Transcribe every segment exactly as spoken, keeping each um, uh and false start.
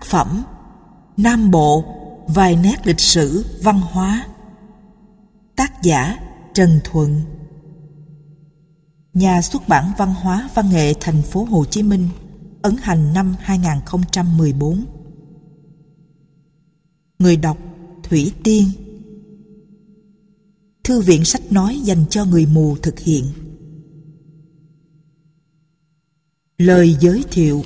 phẩm Nam Bộ, vài nét lịch sử văn hóa. Tác giả Trần Thuận. Nhà xuất bản Văn hóa Văn nghệ Thành phố Hồ Chí Minh, ấn hành năm hai nghìn không trăm mười bốn. Người đọc Thủy Tiên. Thư viện sách nói dành cho người mù thực hiện. Lời giới thiệu.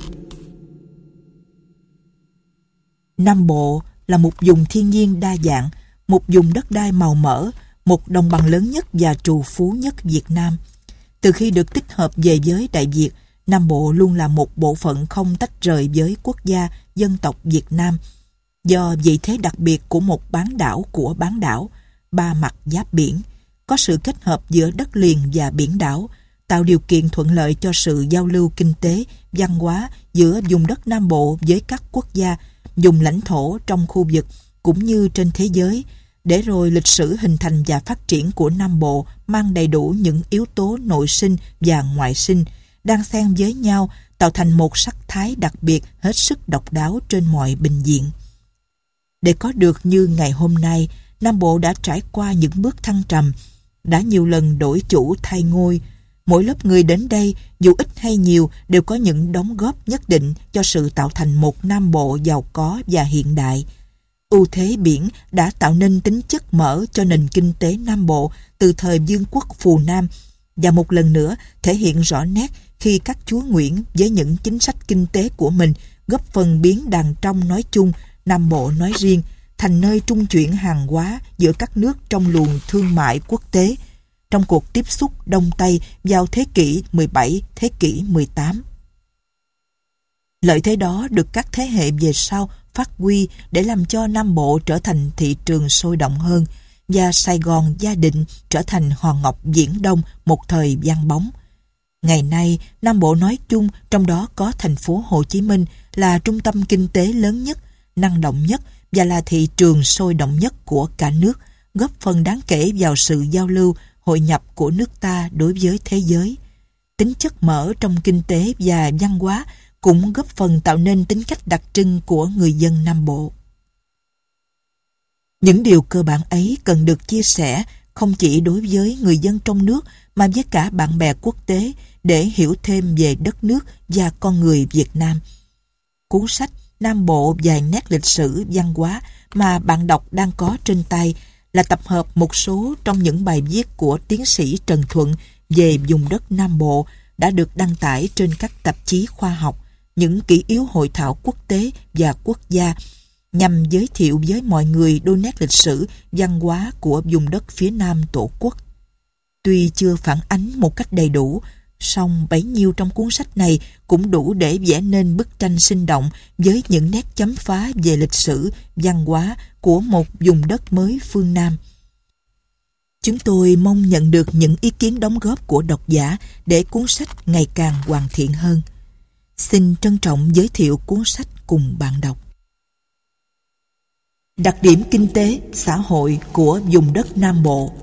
Nam Bộ là một vùng thiên nhiên đa dạng, một vùng đất đai màu mỡ, một đồng bằng lớn nhất và trù phú nhất Việt Nam. Từ khi được tích hợp về với Đại Việt, Nam Bộ luôn là một bộ phận không tách rời với quốc gia, dân tộc Việt Nam. Do vị thế đặc biệt của một bán đảo của bán đảo, ba mặt giáp biển, có sự kết hợp giữa đất liền và biển đảo, tạo điều kiện thuận lợi cho sự giao lưu kinh tế, văn hóa giữa vùng đất Nam Bộ với các quốc gia, vùng lãnh thổ trong khu vực cũng như trên thế giới, để rồi lịch sử hình thành và phát triển của Nam Bộ mang đầy đủ những yếu tố nội sinh và ngoại sinh, đan xen với nhau tạo thành một sắc thái đặc biệt hết sức độc đáo trên mọi bình diện. Để có được như ngày hôm nay, Nam Bộ đã trải qua những bước thăng trầm, đã nhiều lần đổi chủ thay ngôi. Mỗi lớp người đến đây, dù ít hay nhiều, đều có những đóng góp nhất định cho sự tạo thành một Nam Bộ giàu có và hiện đại. Ưu thế biển đã tạo nên tính chất mở cho nền kinh tế Nam Bộ từ thời Vương quốc Phù Nam, và một lần nữa thể hiện rõ nét khi các chúa Nguyễn với những chính sách kinh tế của mình góp phần biến Đàng Trong nói chung, Nam Bộ nói riêng, thành nơi trung chuyển hàng hóa giữa các nước trong luồng thương mại quốc tế, trong cuộc tiếp xúc Đông Tây vào thế kỷ mười bảy, thế kỷ mười tám. Lợi thế đó được các thế hệ về sau phát huy để làm cho Nam Bộ trở thành thị trường sôi động hơn, và Sài Gòn Gia Định trở thành hòn ngọc viễn đông một thời vang bóng. Ngày nay, Nam Bộ nói chung, trong đó có thành phố Hồ Chí Minh, là trung tâm kinh tế lớn nhất, năng động nhất và là thị trường sôi động nhất của cả nước, góp phần đáng kể vào sự giao lưu, hội nhập của nước ta đối với thế giới. Tính chất mở trong kinh tế và văn hóa cũng góp phần tạo nên tính cách đặc trưng của người dân Nam Bộ. Những điều cơ bản ấy cần được chia sẻ không chỉ đối với người dân trong nước mà với cả bạn bè quốc tế để hiểu thêm về đất nước và con người Việt Nam. Cuốn sách Nam Bộ vài nét lịch sử văn hóa mà bạn đọc đang có trên tay là tập hợp một số trong những bài viết của tiến sĩ Trần Thuận về vùng đất Nam Bộ đã được đăng tải trên các tạp chí khoa học, những kỷ yếu hội thảo quốc tế và quốc gia, nhằm giới thiệu với mọi người đôi nét lịch sử, văn hóa của vùng đất phía Nam Tổ quốc. Tuy chưa phản ánh một cách đầy đủ, song bấy nhiêu trong cuốn sách này cũng đủ để vẽ nên bức tranh sinh động với những nét chấm phá về lịch sử, văn hóa của một vùng đất mới phương Nam. Chúng tôi mong nhận được những ý kiến đóng góp của độc giả để cuốn sách ngày càng hoàn thiện hơn. Xin trân trọng giới thiệu cuốn sách cùng bạn đọc. Đặc điểm kinh tế, xã hội của vùng đất Nam Bộ.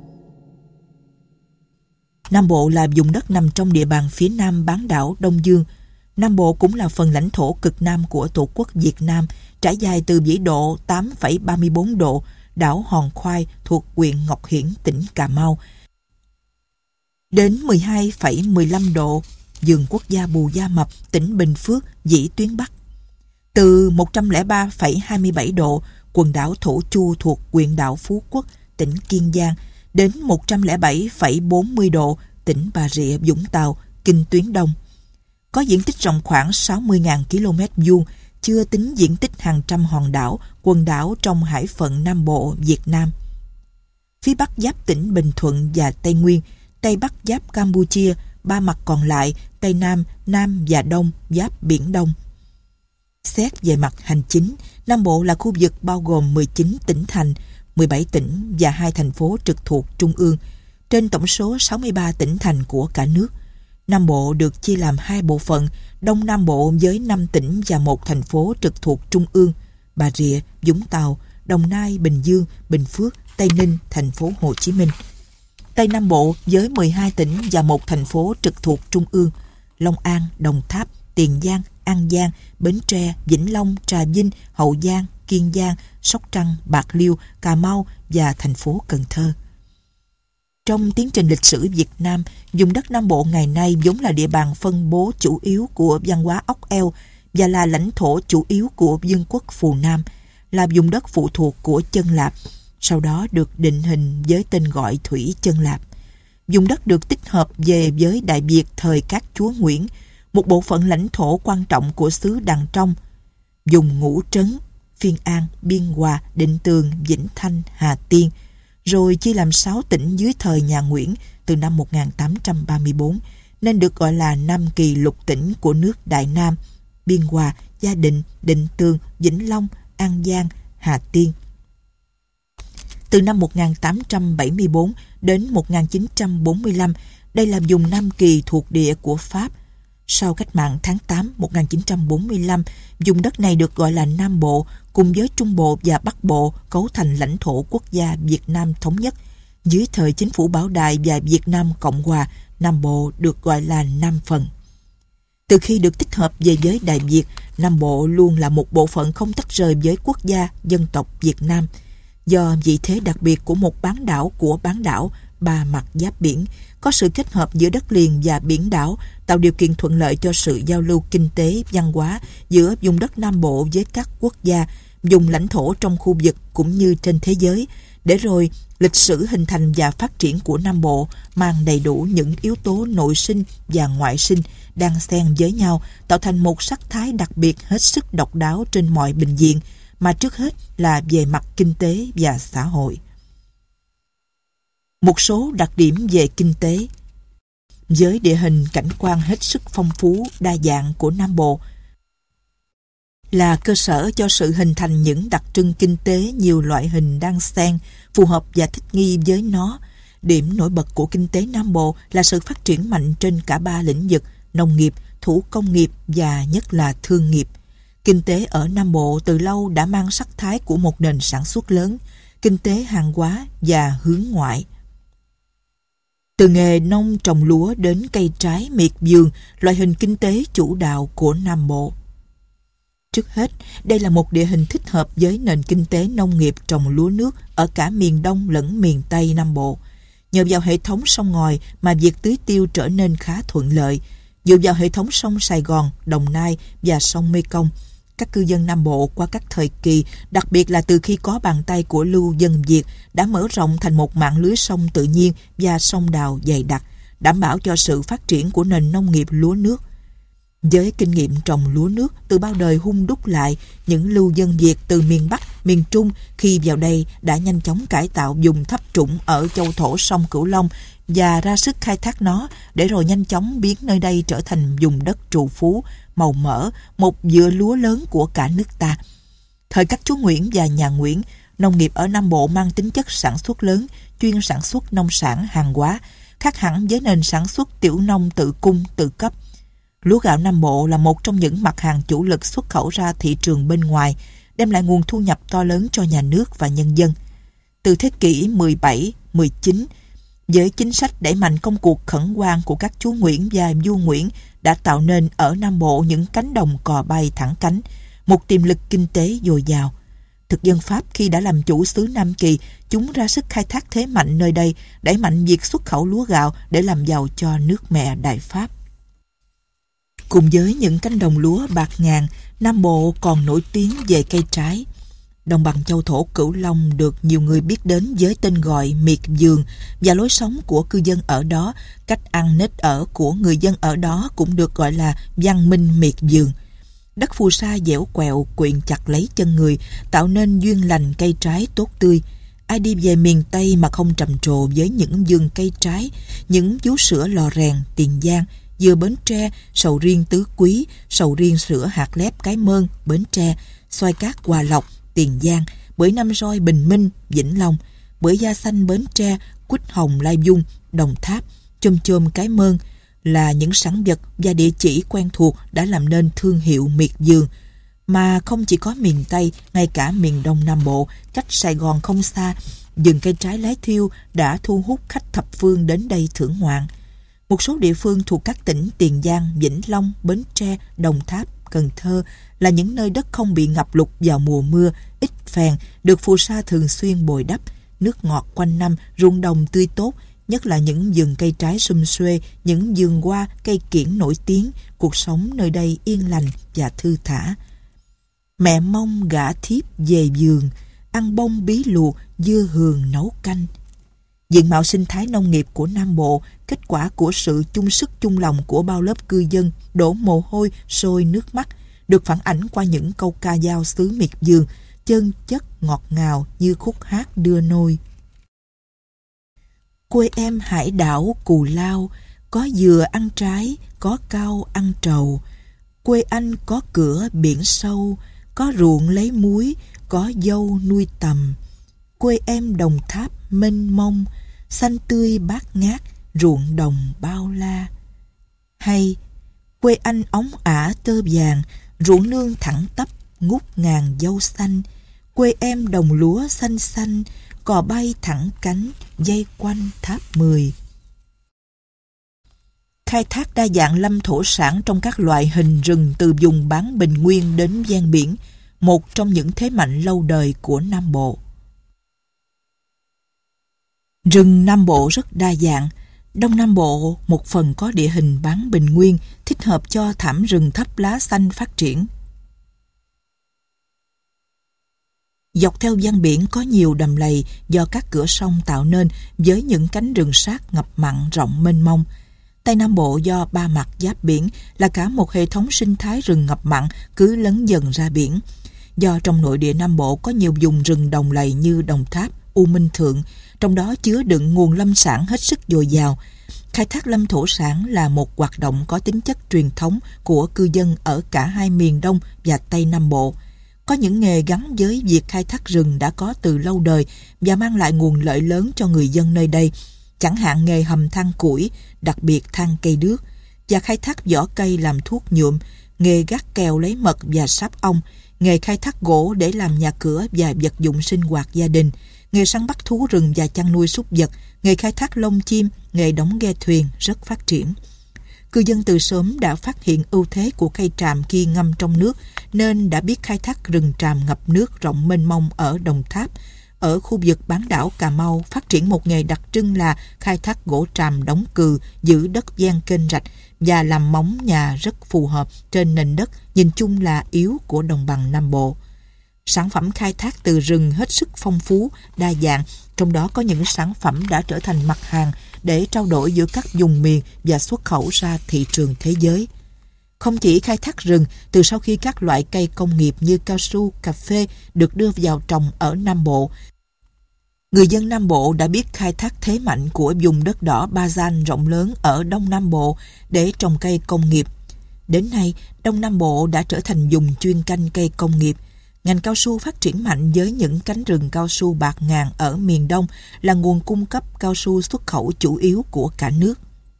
Nam Bộ là vùng đất nằm trong địa bàn phía nam bán đảo Đông Dương. Nam Bộ cũng là phần lãnh thổ cực nam của Tổ quốc Việt Nam, trải dài từ vĩ độ tám phẩy ba mươi bốn độ, đảo Hòn Khoai thuộc huyện Ngọc Hiển, tỉnh Cà Mau, đến mười hai phẩy mười lăm độ, vườn quốc gia Bù Gia Mập, tỉnh Bình Phước, vĩ tuyến Bắc. Từ một trăm lẻ ba phẩy hai mươi bảy độ, quần đảo Thổ Chu thuộc huyện đảo Phú Quốc, tỉnh Kiên Giang, đến một trăm lẻ bảy phẩy bốn mươi độ, tỉnh Bà Rịa Vũng Tàu, kinh tuyến Đông. Có diện tích rộng khoảng sáu mươi nghìn ki lô mét vuông, chưa tính diện tích hàng trăm hòn đảo, quần đảo trong hải phận Nam Bộ, Việt Nam. Phía Bắc giáp tỉnh Bình Thuận và Tây Nguyên, Tây Bắc giáp Campuchia, ba mặt còn lại, Tây Nam, Nam và Đông giáp Biển Đông. Xét về mặt hành chính, Nam Bộ là khu vực bao gồm mười chín tỉnh thành, mười bảy tỉnh và hai thành phố trực thuộc Trung ương, trên tổng số sáu mươi ba tỉnh thành của cả nước. Nam Bộ được chia làm hai bộ phận, Đông Nam Bộ với năm tỉnh và một thành phố trực thuộc Trung ương, Bà Rịa, Vũng Tàu, Đồng Nai, Bình Dương, Bình Phước, Tây Ninh, thành phố Hồ Chí Minh. Tây Nam Bộ với mười hai tỉnh và một thành phố trực thuộc Trung ương, Long An, Đồng Tháp, Tiền Giang, An Giang, Bến Tre, Vĩnh Long, Trà Vinh, Hậu Giang, Kiên Giang, Sóc Trăng, Bạc Liêu, Cà Mau và thành phố Cần Thơ. Trong tiến trình lịch sử Việt Nam, vùng đất Nam Bộ ngày nay vốn là địa bàn phân bố chủ yếu của văn hóa ốc eo và là lãnh thổ chủ yếu của Vương quốc Phù Nam, là vùng đất phụ thuộc của Chân Lạp, sau đó được định hình với tên gọi Thủy Chân Lạp. Vùng đất được tích hợp về với Đại Việt thời các chúa Nguyễn, một bộ phận lãnh thổ quan trọng của xứ Đằng Trong, vùng Ngũ Trấn, Phiên An, Biên Hòa, Định Tường, Vĩnh Thanh, Hà Tiên, rồi chia làm sáu tỉnh dưới thời nhà Nguyễn từ năm một nghìn tám trăm ba mươi tư, nên được gọi là Nam Kỳ lục tỉnh của nước Đại Nam: Biên Hòa, Gia Định, Định Tường, Vĩnh Long, An Giang, Hà Tiên. Từ năm một nghìn tám trăm bảy mươi tư đến một nghìn chín trăm bốn mươi lăm, đây là vùng Nam Kỳ thuộc địa của Pháp. Sau cách mạng tháng tám một nghìn chín trăm bốn mươi lăm, vùng đất này được gọi là Nam Bộ, cùng với Trung Bộ và Bắc Bộ cấu thành lãnh thổ quốc gia Việt Nam thống nhất. Dưới thời chính phủ Bảo Đại và Việt Nam Cộng Hòa, Nam Bộ được gọi là Nam Phần. Từ khi được tích hợp về với Đại Việt, Nam Bộ luôn là một bộ phận không tách rời với quốc gia dân tộc Việt Nam. Do vị thế đặc biệt của một bán đảo của bán đảo ba mặt giáp biển, có sự kết hợp giữa đất liền và biển đảo, tạo điều kiện thuận lợi cho sự giao lưu kinh tế, văn hóa giữa vùng đất Nam Bộ với các quốc gia, vùng lãnh thổ trong khu vực cũng như trên thế giới, để rồi lịch sử hình thành và phát triển của Nam Bộ mang đầy đủ những yếu tố nội sinh và ngoại sinh đang xen với nhau, tạo thành một sắc thái đặc biệt hết sức độc đáo trên mọi bình diện, mà trước hết là về mặt kinh tế và xã hội. Một số đặc điểm về kinh tế. Với địa hình cảnh quan hết sức phong phú, đa dạng của Nam Bộ, là cơ sở cho sự hình thành những đặc trưng kinh tế nhiều loại hình đang xen, phù hợp và thích nghi với nó. Điểm nổi bật của kinh tế Nam Bộ là sự phát triển mạnh trên cả ba lĩnh vực: nông nghiệp, thủ công nghiệp và nhất là thương nghiệp. Kinh tế ở Nam Bộ từ lâu đã mang sắc thái của một nền sản xuất lớn, kinh tế hàng hóa và hướng ngoại. Từ nghề nông trồng lúa đến cây trái miệt vườn, loại hình kinh tế chủ đạo của Nam Bộ. Trước hết, đây là một địa hình thích hợp với nền kinh tế nông nghiệp trồng lúa nước ở cả miền Đông lẫn miền Tây Nam Bộ. Nhờ vào hệ thống sông ngòi mà việc tưới tiêu trở nên khá thuận lợi. Dựa vào hệ thống sông Sài Gòn, Đồng Nai và sông Mekong, các cư dân Nam Bộ qua các thời kỳ, đặc biệt là từ khi có bàn tay của lưu dân Việt, đã mở rộng thành một mạng lưới sông tự nhiên và sông đào dày đặc, đảm bảo cho sự phát triển của nền nông nghiệp lúa nước. Với kinh nghiệm trồng lúa nước từ bao đời hun đúc lại, những lưu dân Việt từ miền Bắc, miền Trung khi vào đây đã nhanh chóng cải tạo vùng thấp trũng ở châu thổ sông Cửu Long và ra sức khai thác nó, để rồi nhanh chóng biến nơi đây trở thành vùng đất trù phú, màu mỡ, một vựa lúa lớn của cả nước ta. Thời các chúa Nguyễn và nhà Nguyễn, nông nghiệp ở Nam Bộ mang tính chất sản xuất lớn, chuyên sản xuất nông sản hàng hóa, khác hẳn với nền sản xuất tiểu nông tự cung tự cấp. Lúa gạo Nam Bộ là một trong những mặt hàng chủ lực xuất khẩu ra thị trường bên ngoài, đem lại nguồn thu nhập to lớn cho nhà nước và nhân dân. Từ thế kỷ mười bảy, mười chín, với chính sách đẩy mạnh công cuộc khẩn hoang của các chúa Nguyễn và vua Nguyễn đã tạo nên ở Nam Bộ những cánh đồng cò bay thẳng cánh, một tiềm lực kinh tế dồi dào. Thực dân Pháp khi đã làm chủ xứ Nam Kỳ, chúng ra sức khai thác thế mạnh nơi đây, đẩy mạnh việc xuất khẩu lúa gạo để làm giàu cho nước mẹ Đại Pháp. Cùng với những cánh đồng lúa bạc ngàn, Nam Bộ còn nổi tiếng về cây trái. Đồng bằng châu thổ Cửu Long được nhiều người biết đến với tên gọi miệt vườn, và lối sống của cư dân ở đó, cách ăn nết ở của người dân ở đó cũng được gọi là văn minh miệt vườn. Đất phù sa dẻo quẹo quyện chặt lấy chân người, tạo nên duyên lành cây trái tốt tươi. Ai đi về miền Tây mà không trầm trồ với những vườn cây trái, những vú sữa Lò Rèn, Tiền Giang, dừa Bến Tre, sầu riêng Tứ Quý, sầu riêng sữa hạt lép Cái Mơn, Bến Tre, xoài cát Hòa Lộc, Tiền Giang, bưởi Nam Roi Bình Minh, Vĩnh Long, bưởi da xanh Bến Tre, quýt hồng Lai Vung, Đồng Tháp, chôm chôm Cái Mơn là những sản vật và địa chỉ quen thuộc đã làm nên thương hiệu miệt vườn. Mà không chỉ có miền Tây, ngay cả miền Đông Nam Bộ, cách Sài Gòn không xa, vườn cây trái lái thiêu đã thu hút khách thập phương đến đây thưởng ngoạn. Một số địa phương thuộc các tỉnh Tiền Giang, Vĩnh Long, Bến Tre, Đồng Tháp, Cần Thơ là những nơi đất không bị ngập lụt vào mùa mưa, ít phèn, được phù sa thường xuyên bồi đắp, nước ngọt quanh năm, ruộng đồng tươi tốt, nhất là những vườn cây trái sum xuê, những vườn hoa, cây kiểng nổi tiếng, cuộc sống nơi đây yên lành và thư thả. Mẹ mong gả thiếp về vườn, ăn bông bí luộc, dưa hường nấu canh. Diện mạo sinh thái nông nghiệp của Nam Bộ, kết quả của sự chung sức chung lòng của bao lớp cư dân, đổ mồ hôi, sôi nước mắt, được phản ảnh qua những câu ca dao xứ miệt vườn, chân chất ngọt ngào như khúc hát đưa nôi. Quê em hải đảo Cù Lao, có dừa ăn trái, có cau ăn trầu. Quê anh có cửa biển sâu, có ruộng lấy muối, có dâu nuôi tầm. Quê em Đồng Tháp mênh mông, xanh tươi bát ngát, ruộng đồng bao la. Hay quê anh óng ả tơ vàng, ruộng nương thẳng tắp, ngút ngàn dâu xanh. Quê em đồng lúa xanh xanh, cò bay thẳng cánh, dây quanh tháp mười. Khai thác đa dạng lâm thổ sản trong các loại hình rừng từ vùng bán bình nguyên đến ven biển, một trong những thế mạnh lâu đời của Nam Bộ. Rừng Nam Bộ rất đa dạng. Đông Nam Bộ một phần có địa hình bán bình nguyên, thích hợp cho thảm rừng thấp lá xanh phát triển. Dọc theo ven biển có nhiều đầm lầy do các cửa sông tạo nên với những cánh rừng sát ngập mặn rộng mênh mông. Tây Nam Bộ do ba mặt giáp biển là cả một hệ thống sinh thái rừng ngập mặn cứ lấn dần ra biển. Do trong nội địa Nam Bộ có nhiều vùng rừng đồng lầy như Đồng Tháp, U Minh Thượng, trong đó chứa đựng nguồn lâm sản hết sức dồi dào. Khai thác lâm thổ sản là một hoạt động có tính chất truyền thống của cư dân ở cả hai miền Đông và Tây Nam Bộ. Có những nghề gắn với việc khai thác rừng đã có từ lâu đời và mang lại nguồn lợi lớn cho người dân nơi đây, chẳng hạn nghề hầm than củi, đặc biệt than cây đước, và khai thác vỏ cây làm thuốc nhuộm, nghề gác kèo lấy mật và sáp ong, nghề khai thác gỗ để làm nhà cửa và vật dụng sinh hoạt gia đình, nghề săn bắt thú rừng và chăn nuôi súc vật, nghề khai thác lông chim, nghề đóng ghe thuyền rất phát triển. Cư dân từ sớm đã phát hiện ưu thế của cây tràm khi ngâm trong nước, nên đã biết khai thác rừng tràm ngập nước rộng mênh mông ở Đồng Tháp. Ở khu vực bán đảo Cà Mau phát triển một nghề đặc trưng là khai thác gỗ tràm đóng cừ, giữ đất ven kênh rạch và làm móng nhà rất phù hợp trên nền đất nhìn chung là yếu của đồng bằng Nam Bộ. Sản phẩm khai thác từ rừng hết sức phong phú, đa dạng, trong đó có những sản phẩm đã trở thành mặt hàng để trao đổi giữa các vùng miền và xuất khẩu ra thị trường thế giới. Không chỉ khai thác rừng, từ sau khi các loại cây công nghiệp như cao su, cà phê được đưa vào trồng ở Nam Bộ, người dân Nam Bộ đã biết khai thác thế mạnh của vùng đất đỏ Ba Gian rộng lớn ở Đông Nam Bộ để trồng cây công nghiệp. Đến nay, Đông Nam Bộ đã trở thành vùng chuyên canh cây công nghiệp. Ngành cao su phát triển mạnh với những cánh rừng cao su bạt ngàn ở miền Đông là nguồn cung cấp cao su xuất khẩu chủ yếu của cả nước.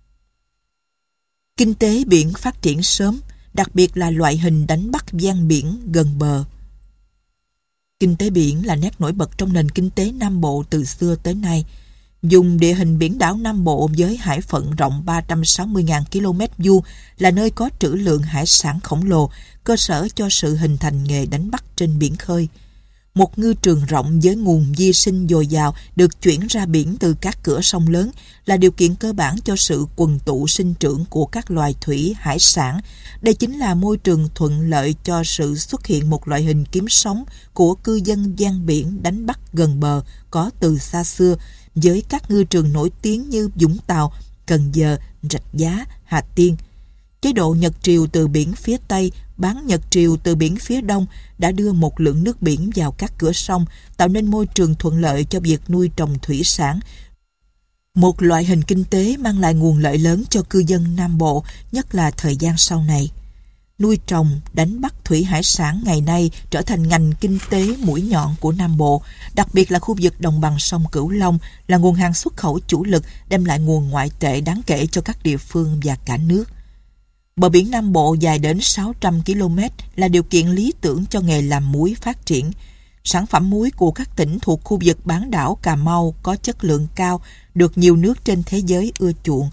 Kinh tế biển phát triển sớm, đặc biệt là loại hình đánh bắt ven biển gần bờ. Kinh tế biển là nét nổi bật trong nền kinh tế Nam Bộ từ xưa tới nay. Dùng địa hình biển đảo Nam Bộ với hải phận rộng ba trăm sáu mươi nghìn ki lô mét vuông là nơi có trữ lượng hải sản khổng lồ, cơ sở cho sự hình thành nghề đánh bắt trên biển khơi. Một ngư trường rộng với nguồn vi sinh dồi dào được chuyển ra biển từ các cửa sông lớn là điều kiện cơ bản cho sự quần tụ sinh trưởng của các loài thủy hải sản. Đây chính là môi trường thuận lợi cho sự xuất hiện một loại hình kiếm sống của cư dân ven biển đánh bắt gần bờ có từ xa xưa, với các ngư trường nổi tiếng như Vũng Tàu, Cần Giờ, Rạch Giá, Hà Tiên. Chế độ Nhật Triều từ biển phía Tây, bán Nhật Triều từ biển phía Đông đã đưa một lượng nước biển vào các cửa sông, tạo nên môi trường thuận lợi cho việc nuôi trồng thủy sản. Một loại hình kinh tế mang lại nguồn lợi lớn cho cư dân Nam Bộ, nhất là thời gian sau này. Nuôi trồng, đánh bắt thủy hải sản ngày nay trở thành ngành kinh tế mũi nhọn của Nam Bộ, đặc biệt là khu vực đồng bằng sông Cửu Long là nguồn hàng xuất khẩu chủ lực, đem lại nguồn ngoại tệ đáng kể cho các địa phương và cả nước. Bờ biển Nam Bộ dài đến sáu trăm ki lô mét là điều kiện lý tưởng cho nghề làm muối phát triển. Sản phẩm muối của các tỉnh thuộc khu vực bán đảo Cà Mau có chất lượng cao, được nhiều nước trên thế giới ưa chuộng.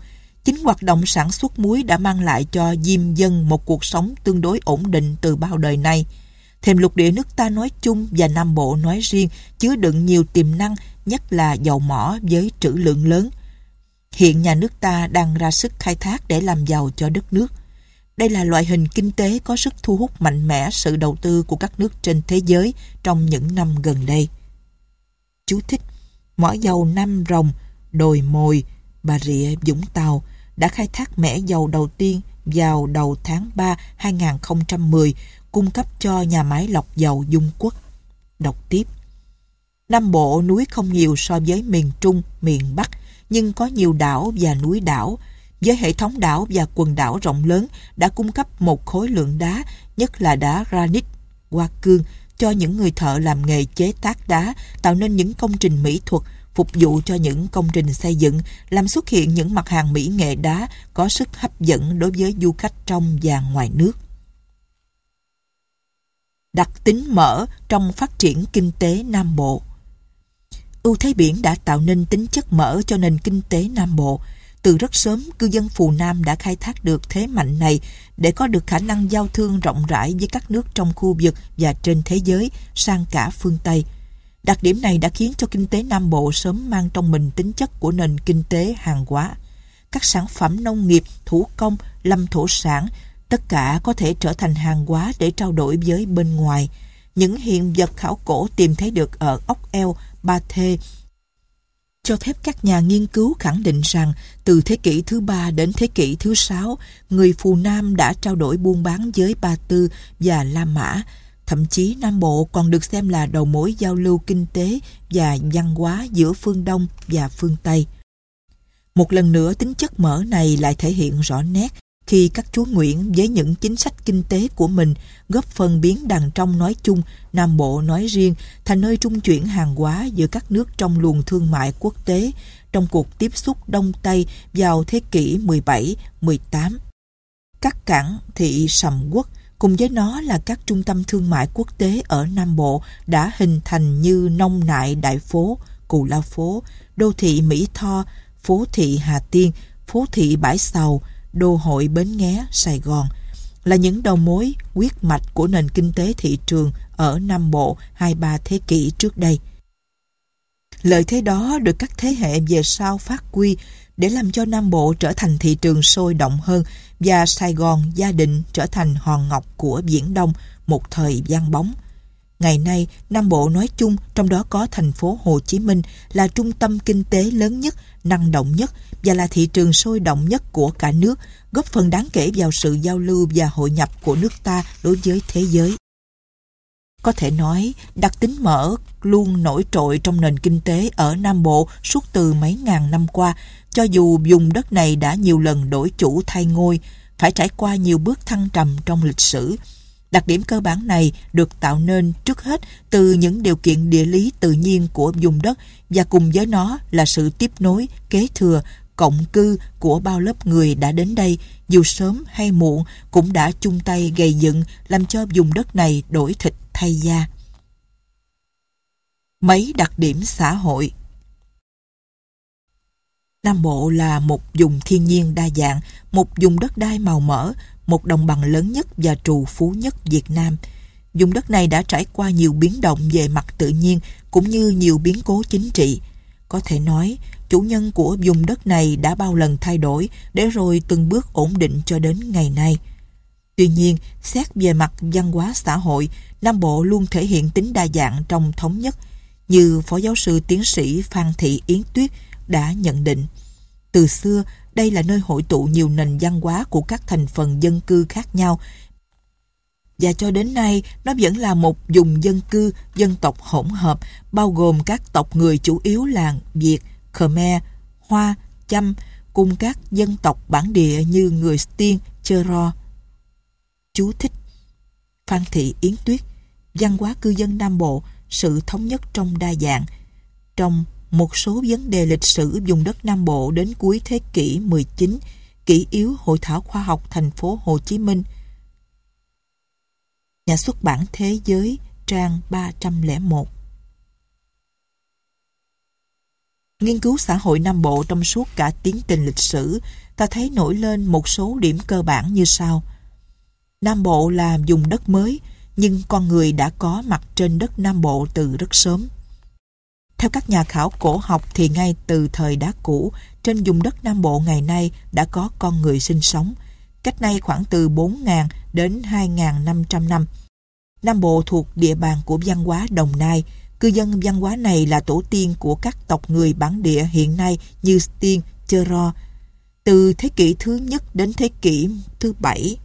Chính hoạt động sản xuất muối đã mang lại cho diêm dân một cuộc sống tương đối ổn định từ bao đời nay. Thềm lục địa nước ta nói chung và Nam Bộ nói riêng chứa đựng nhiều tiềm năng, nhất là dầu mỏ với trữ lượng lớn. Hiện nhà nước ta đang ra sức khai thác để làm giàu cho đất nước. Đây là loại hình kinh tế có sức thu hút mạnh mẽ sự đầu tư của các nước trên thế giới trong những năm gần đây. Chú thích: mỏ dầu Nam Rồng, Đồi Mồi, Bà Rịa, Vũng Tàu đã khai thác mẻ dầu đầu tiên vào đầu tháng ba hai nghìn không trăm mười, cung cấp cho nhà máy lọc dầu Dung Quất. Đọc tiếp: Nam Bộ núi không nhiều so với miền Trung, miền Bắc, nhưng có nhiều đảo và núi đảo. Với hệ thống đảo và quần đảo rộng lớn đã cung cấp một khối lượng đá, nhất là đá granite, hoa cương, cho những người thợ làm nghề chế tác đá, tạo nên những công trình mỹ thuật, phục vụ cho những công trình xây dựng, làm xuất hiện những mặt hàng mỹ nghệ đá có sức hấp dẫn đối với du khách trong và ngoài nước. Đặc tính mỡ trong phát triển kinh tế Nam Bộ. Ưu thế biển đã tạo nên tính chất mỡ cho nền kinh tế Nam Bộ. Từ rất sớm, cư dân Phù Nam đã khai thác được thế mạnh này để có được khả năng giao thương rộng rãi với các nước trong khu vực và trên thế giới, sang cả phương Tây. Đặc điểm này đã khiến cho kinh tế Nam Bộ sớm mang trong mình tính chất của nền kinh tế hàng hóa. Các sản phẩm nông nghiệp, thủ công, lâm thổ sản, tất cả có thể trở thành hàng hóa để trao đổi với bên ngoài. Những hiện vật khảo cổ tìm thấy được ở Ốc Eo, Ba Thê cho phép các nhà nghiên cứu khẳng định rằng từ thế kỷ thứ ba đến thế kỷ thứ sáu, người Phù Nam đã trao đổi buôn bán với Ba Tư và La Mã. Thậm chí Nam Bộ còn được xem là đầu mối giao lưu kinh tế và văn hóa giữa phương Đông và phương Tây. Một lần nữa, tính chất mỡ này lại thể hiện rõ nét khi các chúa Nguyễn với những chính sách kinh tế của mình góp phần biến Đàng Trong nói chung, Nam Bộ nói riêng thành nơi trung chuyển hàng hóa giữa các nước trong luồng thương mại quốc tế trong cuộc tiếp xúc Đông Tây vào thế kỷ mười bảy mười tám. Các cảng thị Sầm Uất cùng với nó là các trung tâm thương mại quốc tế ở Nam Bộ đã hình thành như Nông Nại Đại Phố, Cù Lao Phố, đô thị Mỹ Tho, phố thị Hà Tiên, phố thị Bãi Sầu, đô hội Bến Nghé, Sài Gòn, là những đầu mối huyết mạch của nền kinh tế thị trường ở Nam Bộ hai ba thế kỷ trước đây. Lợi thế đó được các thế hệ về sau phát huy để làm cho Nam Bộ trở thành thị trường sôi động hơn và Sài Gòn, Gia Định trở thành hòn ngọc của Viễn Đông, một thời vang bóng. Ngày nay, Nam Bộ nói chung, trong đó có thành phố Hồ Chí Minh, là trung tâm kinh tế lớn nhất, năng động nhất và là thị trường sôi động nhất của cả nước, góp phần đáng kể vào sự giao lưu và hội nhập của nước ta đối với thế giới. Có thể nói, đặc tính mỡ luôn nổi trội trong nền kinh tế ở Nam Bộ suốt từ mấy ngàn năm qua, cho dù vùng đất này đã nhiều lần đổi chủ thay ngôi, phải trải qua nhiều bước thăng trầm trong lịch sử. Đặc điểm cơ bản này được tạo nên trước hết từ những điều kiện địa lý tự nhiên của vùng đất và cùng với nó là sự tiếp nối, kế thừa, cộng cư của bao lớp người đã đến đây, dù sớm hay muộn cũng đã chung tay gầy dựng làm cho vùng đất này đổi thịt thay da. Mấy đặc điểm xã hội. Nam Bộ là một vùng thiên nhiên đa dạng, một vùng đất đai màu mỡ, một đồng bằng lớn nhất và trù phú nhất Việt Nam. Vùng đất này đã trải qua nhiều biến động về mặt tự nhiên cũng như nhiều biến cố chính trị. Có thể nói, chủ nhân của vùng đất này đã bao lần thay đổi để rồi từng bước ổn định cho đến ngày nay. Tuy nhiên, xét về mặt văn hóa xã hội, Nam Bộ luôn thể hiện tính đa dạng trong thống nhất, như Phó Giáo sư Tiến sĩ Phan Thị Yến Tuyết đã nhận định. Từ xưa, đây là nơi hội tụ nhiều nền văn hóa của các thành phần dân cư khác nhau, và cho đến nay nó vẫn là một vùng dân cư dân tộc hỗn hợp, bao gồm các tộc người chủ yếu là Việt, Khmer, Hoa, Chăm, cùng các dân tộc bản địa như người Stiên, Chơ-ro. Chú thích: Phan Thị Yến Tuyết, Văn hóa cư dân Nam Bộ, sự thống nhất trong đa dạng. Trong một số vấn đề lịch sử vùng đất Nam Bộ đến cuối thế kỷ mười chín, kỷ yếu Hội thảo khoa học thành phố Hồ Chí Minh. Nhà xuất bản Thế giới, trang ba trăm lẻ một. Nghiên cứu xã hội Nam Bộ trong suốt cả tiến trình lịch sử, ta thấy nổi lên một số điểm cơ bản như sau. Nam Bộ là vùng đất mới, nhưng con người đã có mặt trên đất Nam Bộ từ rất sớm. Theo các nhà khảo cổ học thì ngay từ thời Đá Cũ, trên vùng đất Nam Bộ ngày nay đã có con người sinh sống, cách nay khoảng từ bốn nghìn đến hai nghìn năm trăm năm. Nam Bộ thuộc địa bàn của văn hóa Đồng Nai. Cư dân văn hóa này là tổ tiên của các tộc người bản địa hiện nay như Stiên, Chơ-ro. Từ thế kỷ thứ nhất đến thế kỷ thứ bảy,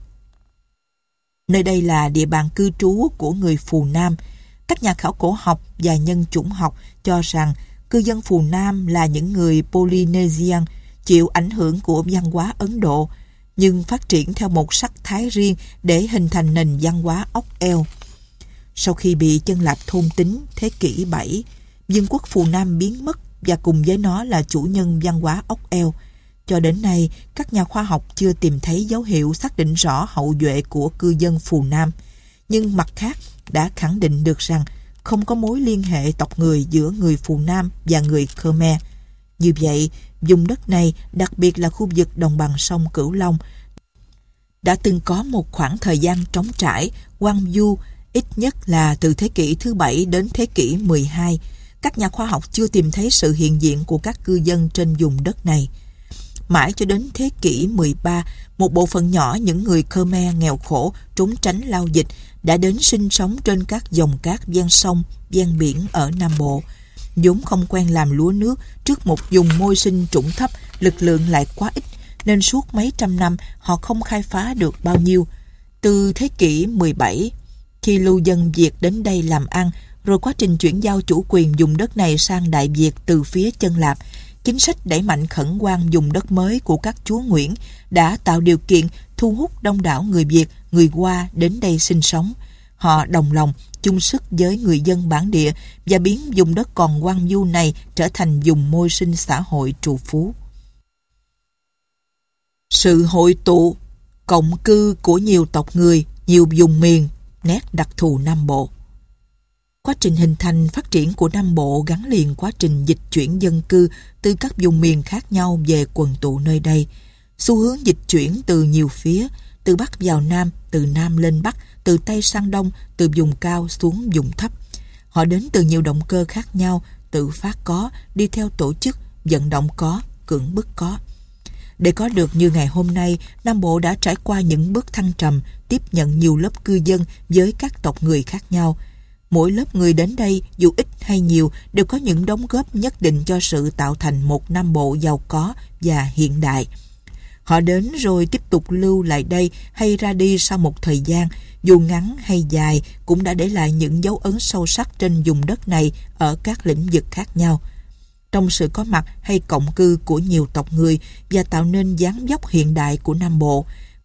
nơi đây là địa bàn cư trú của người Phù Nam. Các nhà khảo cổ học và nhân chủng học cho rằng cư dân Phù Nam là những người Polynesian chịu ảnh hưởng của văn hóa Ấn Độ, nhưng phát triển theo một sắc thái riêng để hình thành nền văn hóa ốc eo. Sau khi bị chân lạp thôn tính thế kỷ bảy, vương quốc Phù Nam biến mất và cùng với nó là chủ nhân văn hóa ốc eo. Cho đến nay, các nhà khoa học chưa tìm thấy dấu hiệu xác định rõ hậu duệ của cư dân Phù Nam, nhưng mặt khác đã khẳng định được rằng không có mối liên hệ tộc người giữa người Phù Nam và người Khmer. Như vậy, vùng đất này, đặc biệt là khu vực đồng bằng sông Cửu Long, đã từng có một khoảng thời gian trống trải, hoang vu, ít nhất là từ thế kỷ thứ bảy đến thế kỷ mười hai. Các nhà khoa học chưa tìm thấy sự hiện diện của các cư dân trên vùng đất này. Mãi cho đến thế kỷ mười ba, một bộ phận nhỏ những người Khmer nghèo khổ trốn tránh lao dịch đã đến sinh sống trên các dòng cát ven sông, ven biển ở Nam Bộ. Vốn không quen làm lúa nước, trước một vùng môi sinh trũng thấp, lực lượng lại quá ít, nên suốt mấy trăm năm họ không khai phá được bao nhiêu. Từ thế kỷ mười bảy, khi lưu dân Việt đến đây làm ăn, rồi quá trình chuyển giao chủ quyền vùng đất này sang Đại Việt từ phía Chân Lạp, chính sách đẩy mạnh khẩn hoang vùng đất mới của các chúa Nguyễn đã tạo điều kiện thu hút đông đảo người Việt, người Hoa đến đây sinh sống. Họ đồng lòng, chung sức với người dân bản địa và biến vùng đất còn hoang vu này trở thành vùng môi sinh xã hội trù phú. Sự hội tụ, cộng cư của nhiều tộc người, nhiều vùng miền, nét đặc thù Nam Bộ. Quá trình hình thành phát triển của Nam Bộ gắn liền quá trình dịch chuyển dân cư từ các vùng miền khác nhau về quần tụ nơi đây. Xu hướng dịch chuyển từ nhiều phía, từ Bắc vào Nam, từ Nam lên Bắc, từ Tây sang Đông, từ vùng cao xuống vùng thấp. Họ đến từ nhiều động cơ khác nhau, tự phát có, đi theo tổ chức, vận động có, cưỡng bức có. Để có được như ngày hôm nay, Nam Bộ đã trải qua những bước thăng trầm, tiếp nhận nhiều lớp cư dân với các tộc người khác nhau. Mỗi lớp người đến đây, dù ít hay nhiều, đều có những đóng góp nhất định cho sự tạo thành một Nam Bộ giàu có và hiện đại. Họ đến rồi tiếp tục lưu lại đây hay ra đi sau một thời gian, dù ngắn hay dài, cũng đã để lại những dấu ấn sâu sắc trên vùng đất này ở các lĩnh vực khác nhau. Trong sự có mặt hay cộng cư của nhiều tộc người và tạo nên dáng dấp hiện đại của Nam Bộ,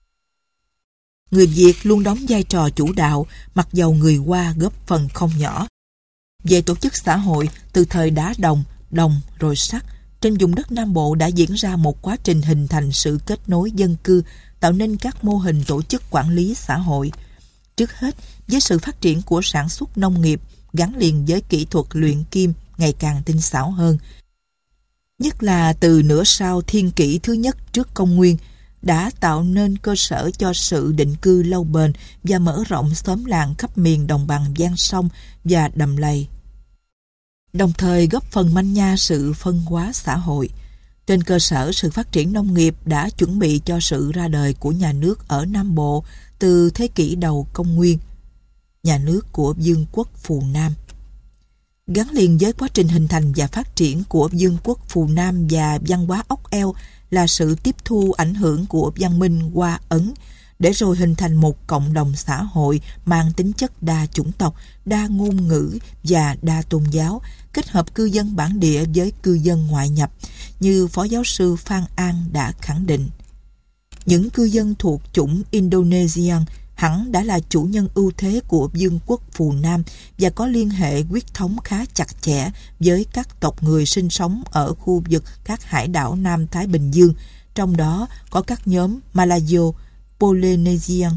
người Việt luôn đóng vai trò chủ đạo, mặc dầu người Hoa góp phần không nhỏ. Về tổ chức xã hội, từ thời đá đồng, đồng rồi sắt, trên vùng đất Nam Bộ đã diễn ra một quá trình hình thành sự kết nối dân cư, tạo nên các mô hình tổ chức quản lý xã hội. Trước hết, với sự phát triển của sản xuất nông nghiệp, gắn liền với kỹ thuật luyện kim ngày càng tinh xảo hơn. Nhất là từ nửa sau thiên kỷ thứ nhất trước công nguyên, đã tạo nên cơ sở cho sự định cư lâu bền và mở rộng xóm làng khắp miền đồng bằng ven sông và đầm lầy. Đồng thời góp phần manh nha sự phân hóa xã hội. Trên cơ sở sự phát triển nông nghiệp đã chuẩn bị cho sự ra đời của nhà nước ở Nam Bộ từ thế kỷ đầu công nguyên, nhà nước của Vương quốc Phù Nam. Gắn liền với quá trình hình thành và phát triển của Vương quốc Phù Nam và văn hóa ốc eo là sự tiếp thu ảnh hưởng của văn minh Hoa Ấn, để rồi hình thành một cộng đồng xã hội mang tính chất đa chủng tộc, đa ngôn ngữ và đa tôn giáo, kết hợp cư dân bản địa với cư dân ngoại nhập, như Phó Giáo sư Phan An đã khẳng định. Những cư dân thuộc chủng Indonesian hẳn đã là chủ nhân ưu thế của Vương quốc Phù Nam và có liên hệ huyết thống khá chặt chẽ với các tộc người sinh sống ở khu vực các hải đảo Nam Thái Bình Dương, trong đó có các nhóm Malayo, Polynesian.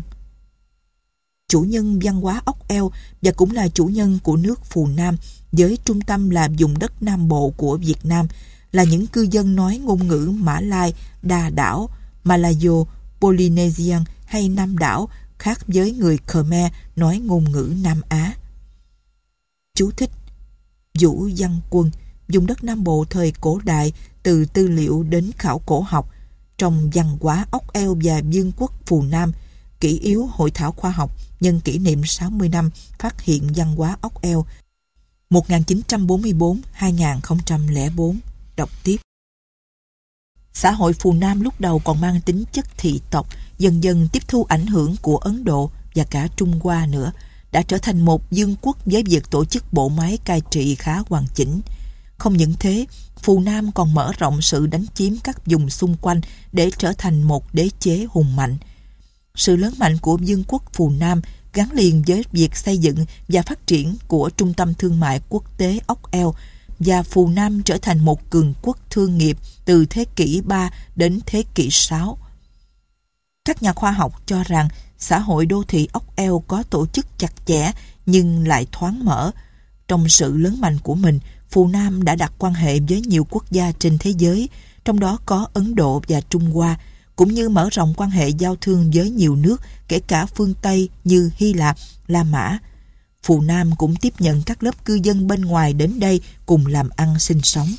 Chủ nhân văn hóa ốc eo và cũng là chủ nhân của nước Phù Nam, với trung tâm là vùng đất Nam Bộ của Việt Nam, là những cư dân nói ngôn ngữ Mã Lai, Đa đảo, Malayo, Polynesian hay Nam đảo, khác với người Khmer nói ngôn ngữ Nam Á. Chú thích: Vũ Văn Quân, vùng đất Nam Bộ thời cổ đại, từ tư liệu đến khảo cổ học, trong văn hóa ốc eo và vương quốc Phù Nam, kỷ yếu hội thảo khoa học nhân kỷ niệm sáu mươi năm phát hiện văn hóa ốc eo một nghìn chín trăm bốn mươi tư đến hai nghìn không trăm lẻ bốn. Đọc tiếp. Xã hội Phù Nam lúc đầu còn mang tính chất thị tộc, dần dần tiếp thu ảnh hưởng của Ấn Độ và cả Trung Hoa nữa, đã trở thành một vương quốc với việc tổ chức bộ máy cai trị khá hoàn chỉnh. Không những thế, Phù Nam còn mở rộng sự đánh chiếm các vùng xung quanh để trở thành một đế chế hùng mạnh. Sự lớn mạnh của vương quốc Phù Nam gắn liền với việc xây dựng và phát triển của trung tâm thương mại quốc tế ốc eo, và Phù Nam trở thành một cường quốc thương nghiệp từ thế kỷ ba đến thế kỷ sáu. Các nhà khoa học cho rằng xã hội đô thị ốc eo có tổ chức chặt chẽ nhưng lại thoáng mở. Trong sự lớn mạnh của mình, Phù Nam đã đặt quan hệ với nhiều quốc gia trên thế giới, trong đó có Ấn Độ và Trung Hoa, cũng như mở rộng quan hệ giao thương với nhiều nước, kể cả phương Tây như Hy Lạp, La Mã. Phù Nam cũng tiếp nhận các lớp cư dân bên ngoài đến đây cùng làm ăn sinh sống.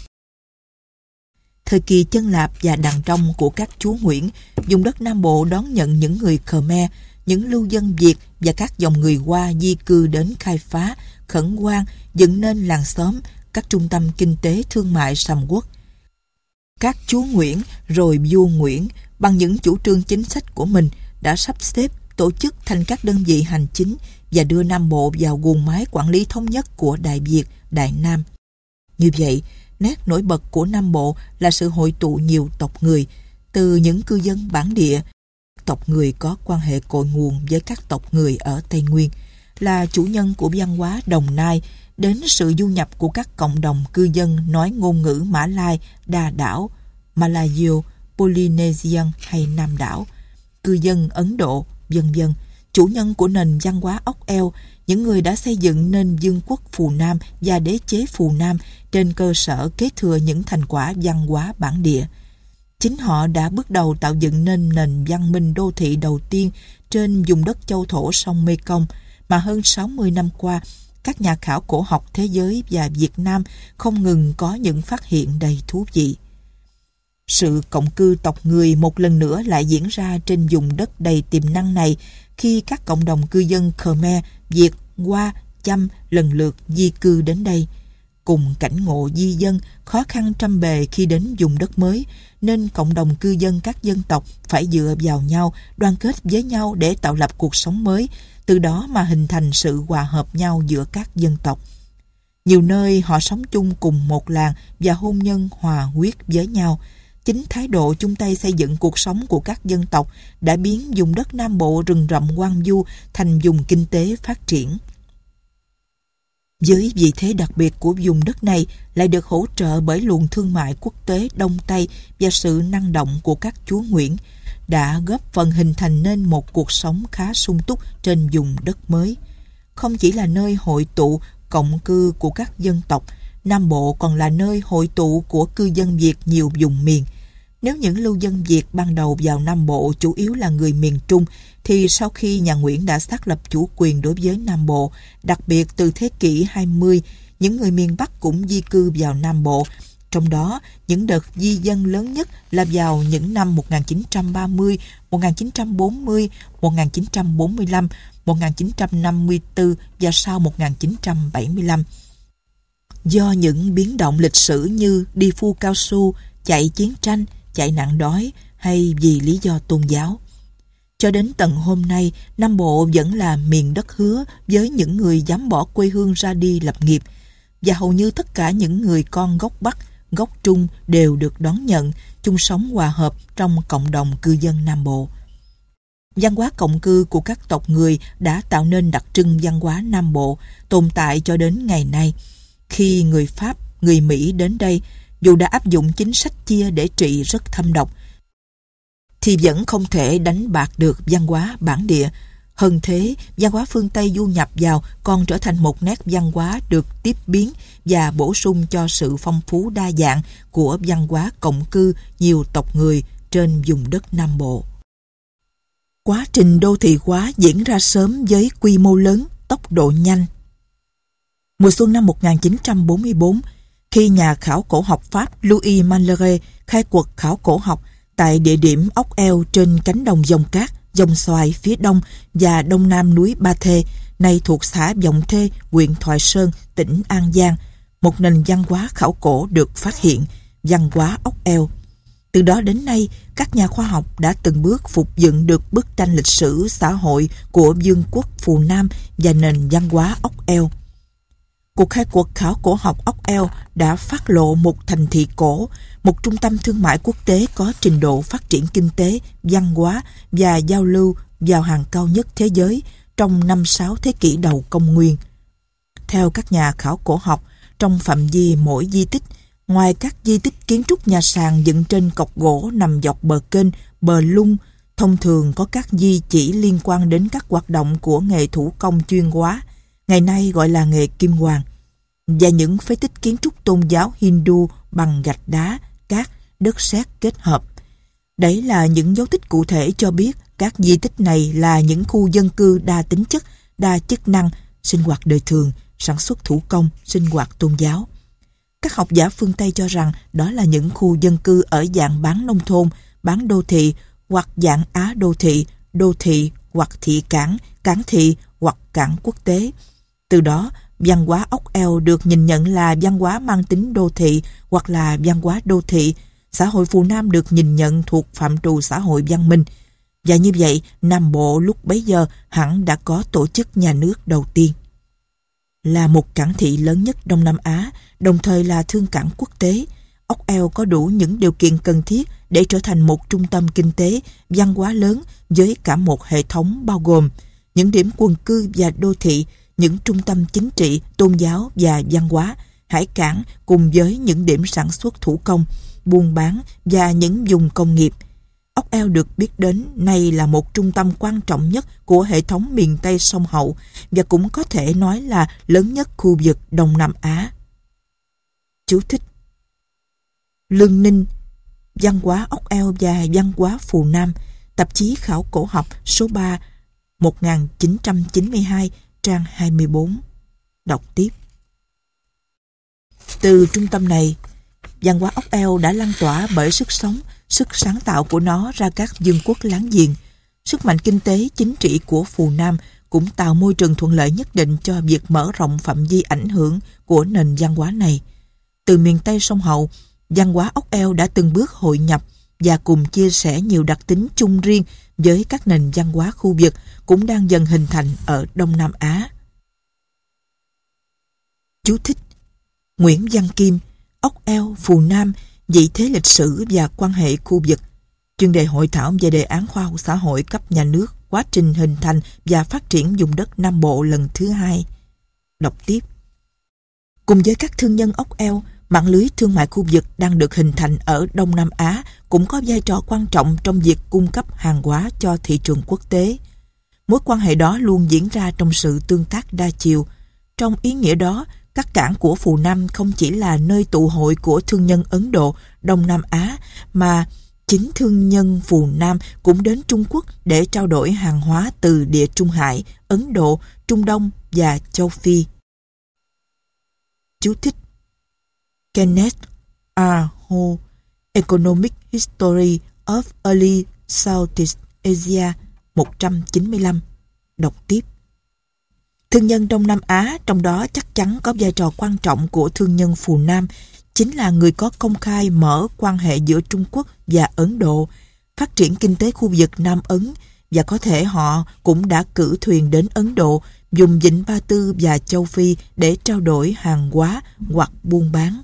Thời kỳ chân lạp và đàn trong của các chúa Nguyễn, vùng đất Nam Bộ đón nhận những người Khmer, những lưu dân Việt và các dòng người Hoa di cư đến khai phá, khẩn hoang, dựng nên làng xóm, các trung tâm kinh tế thương mại sầm uất. Các chúa Nguyễn rồi vua Nguyễn bằng những chủ trương chính sách của mình đã sắp xếp tổ chức thành các đơn vị hành chính và đưa Nam Bộ vào guồng máy quản lý thống nhất của Đại Việt, Đại Nam. Như vậy, nét nổi bật của Nam Bộ là sự hội tụ nhiều tộc người, từ những cư dân bản địa, tộc người có quan hệ cội nguồn với các tộc người ở Tây Nguyên, là chủ nhân của văn hóa Đồng Nai, đến sự du nhập của các cộng đồng cư dân nói ngôn ngữ Mã Lai, Đa đảo, Malayo, Polynesian hay Nam đảo, cư dân Ấn Độ, vân vân, chủ nhân của nền văn hóa ốc eo, những người đã xây dựng nên vương quốc Phù Nam và đế chế Phù Nam trên cơ sở kế thừa những thành quả văn hóa bản địa. Chính họ đã bước đầu tạo dựng nên nền văn minh đô thị đầu tiên trên vùng đất châu thổ sông Mekong mà hơn sáu mươi năm qua, các nhà khảo cổ học thế giới và Việt Nam không ngừng có những phát hiện đầy thú vị. Sự cộng cư tộc người một lần nữa lại diễn ra trên vùng đất đầy tiềm năng này khi các cộng đồng cư dân Khmer, Việt, Hoa, Chăm lần lượt di cư đến đây. Cùng cảnh ngộ di dân, khó khăn trăm bề khi đến vùng đất mới, nên cộng đồng cư dân các dân tộc phải dựa vào nhau, đoàn kết với nhau để tạo lập cuộc sống mới, từ đó mà hình thành sự hòa hợp nhau giữa các dân tộc. Nhiều nơi họ sống chung cùng một làng và hôn nhân hòa huyết với nhau. Chính thái độ chung tay xây dựng cuộc sống của các dân tộc đã biến vùng đất Nam Bộ rừng rậm hoang vu thành vùng kinh tế phát triển. Với vị thế đặc biệt của vùng đất này lại được hỗ trợ bởi luồng thương mại quốc tế Đông Tây và sự năng động của các chúa Nguyễn, đã góp phần hình thành nên một cuộc sống khá sung túc trên vùng đất mới. Không chỉ là nơi hội tụ cộng cư của các dân tộc, Nam Bộ còn là nơi hội tụ của cư dân Việt nhiều vùng miền. Nếu những lưu dân Việt ban đầu vào Nam Bộ chủ yếu là người miền Trung, thì sau khi nhà Nguyễn đã xác lập chủ quyền đối với Nam Bộ, đặc biệt từ thế kỷ hai mươi, những người miền Bắc cũng di cư vào Nam Bộ. Trong đó, những đợt di dân lớn nhất là vào những năm một nghìn chín trăm ba mươi, một nghìn chín trăm bốn mươi, một nghìn chín trăm bốn mươi lăm, một nghìn chín trăm năm mươi tư và sau một nghìn chín trăm bảy mươi lăm. Do những biến động lịch sử như đi phu cao su, chạy chiến tranh, chạy nạn đói hay vì lý do tôn giáo. Cho đến tận hôm nay, Nam Bộ vẫn là miền đất hứa với những người dám bỏ quê hương ra đi lập nghiệp, và hầu như tất cả những người con gốc Bắc, gốc Trung đều được đón nhận, chung sống hòa hợp trong cộng đồng cư dân Nam Bộ. Văn hóa cộng cư của các tộc người đã tạo nên đặc trưng văn hóa Nam Bộ, tồn tại cho đến ngày nay. Khi người Pháp, người Mỹ đến đây, dù đã áp dụng chính sách chia để trị rất thâm độc, thì vẫn không thể đánh bạc được văn hóa bản địa. Hơn thế, văn hóa phương Tây du nhập vào còn trở thành một nét văn hóa được tiếp biến và bổ sung cho sự phong phú đa dạng của văn hóa cộng cư nhiều tộc người trên vùng đất Nam Bộ. Quá trình đô thị hóa diễn ra sớm với quy mô lớn, tốc độ nhanh. Mùa xuân năm một nghìn chín trăm bốn mươi tư, khi nhà khảo cổ học Pháp Louis Malleray khai quật khảo cổ học tại địa điểm ốc eo trên cánh đồng Dòng Cát, Dòng Xoài phía đông và đông nam núi Ba Thê, nay thuộc xã Vọng Thê, huyện Thoại Sơn, tỉnh An Giang, một nền văn hóa khảo cổ được phát hiện, văn hóa ốc eo. Từ đó đến nay, các nhà khoa học đã từng bước phục dựng được bức tranh lịch sử xã hội của vương quốc Phù Nam và nền văn hóa ốc eo. Cuộc khai quật khảo cổ học ốc eo đã phát lộ một thành thị cổ, một trung tâm thương mại quốc tế có trình độ phát triển kinh tế, văn hóa và giao lưu vào hàng cao nhất thế giới trong năm sáu thế kỷ đầu công nguyên. Theo các nhà khảo cổ học, trong phạm vi mỗi di tích, ngoài các di tích kiến trúc nhà sàn dựng trên cọc gỗ nằm dọc bờ kênh, bờ lung, thông thường có các di chỉ liên quan đến các hoạt động của nghề thủ công chuyên hóa, ngày nay gọi là nghề kim hoàn, và những phế tích kiến trúc tôn giáo Hindu bằng gạch đá, cát, đất sét kết hợp. Đấy là những dấu tích cụ thể cho biết các di tích này là những khu dân cư đa tính chất, đa chức năng, sinh hoạt đời thường, sản xuất thủ công, sinh hoạt tôn giáo. Các học giả phương Tây cho rằng đó là những khu dân cư ở dạng bán nông thôn, bán đô thị hoặc dạng Á đô thị, đô thị hoặc thị cảng, cảng thị hoặc cảng quốc tế. Từ đó, văn hóa ốc eo được nhìn nhận là văn hóa mang tính đô thị hoặc là văn hóa đô thị. Xã hội Phù Nam được nhìn nhận thuộc phạm trù xã hội văn minh. Và như vậy, Nam Bộ lúc bấy giờ hẳn đã có tổ chức nhà nước đầu tiên. Là một cảng thị lớn nhất Đông Nam Á, đồng thời là thương cảng quốc tế, ốc eo có đủ những điều kiện cần thiết để trở thành một trung tâm kinh tế, văn hóa lớn với cả một hệ thống bao gồm những điểm quần cư và đô thị, những trung tâm chính trị, tôn giáo và văn hóa, hải cảng cùng với những điểm sản xuất thủ công, buôn bán và những vùng công nghiệp. Ốc eo được biết đến nay là một trung tâm quan trọng nhất của hệ thống miền Tây sông Hậu và cũng có thể nói là lớn nhất khu vực Đông Nam Á. Chú thích: Lương Ninh, Văn hóa ốc eo và văn hóa Phù Nam, tạp chí khảo cổ học số ba, một nghìn chín trăm chín mươi hai, trang hai mươi bốn. Đọc tiếp. Từ trung tâm này, văn hóa ốc eo đã lan tỏa bởi sức sống, sức sáng tạo của nó ra các vương quốc láng giềng. Sức mạnh kinh tế, chính trị của Phù Nam cũng tạo môi trường thuận lợi nhất định cho việc mở rộng phạm vi ảnh hưởng của nền văn hóa này. Từ miền Tây sông Hậu, văn hóa ốc eo đã từng bước hội nhập và cùng chia sẻ nhiều đặc tính chung riêng với các nền văn hóa khu vực cũng đang dần hình thành ở Đông Nam Á. Chú thích: Nguyễn Văn Kim, Ốc eo Phù Nam, vị thế lịch sử và quan hệ khu vực. Chuyên đề hội thảo về đề án khoa học xã hội cấp nhà nước, quá trình hình thành và phát triển vùng đất Nam Bộ lần thứ hai. Đọc tiếp. Cùng với các thương nhân ốc eo, mạng lưới thương mại khu vực đang được hình thành ở Đông Nam Á cũng có vai trò quan trọng trong việc cung cấp hàng hóa cho thị trường quốc tế. Mối quan hệ đó luôn diễn ra trong sự tương tác đa chiều. Trong ý nghĩa đó, các cảng của Phù Nam không chỉ là nơi tụ hội của thương nhân Ấn Độ, Đông Nam Á, mà chính thương nhân Phù Nam cũng đến Trung Quốc để trao đổi hàng hóa từ Địa Trung Hải, Ấn Độ, Trung Đông và Châu Phi. Chú thích: Kenneth R. Ho, Economic History of Early Southeast Asia, một trăm chín mươi lăm. Đọc tiếp. Thương nhân Đông Nam Á, trong đó chắc chắn có vai trò quan trọng của thương nhân Phù Nam, chính là người có công khai mở quan hệ giữa Trung Quốc và Ấn Độ, phát triển kinh tế khu vực Nam Ấn, và có thể họ cũng đã cử thuyền đến Ấn Độ, dùng Vịnh Ba Tư và Châu Phi để trao đổi hàng hóa hoặc buôn bán.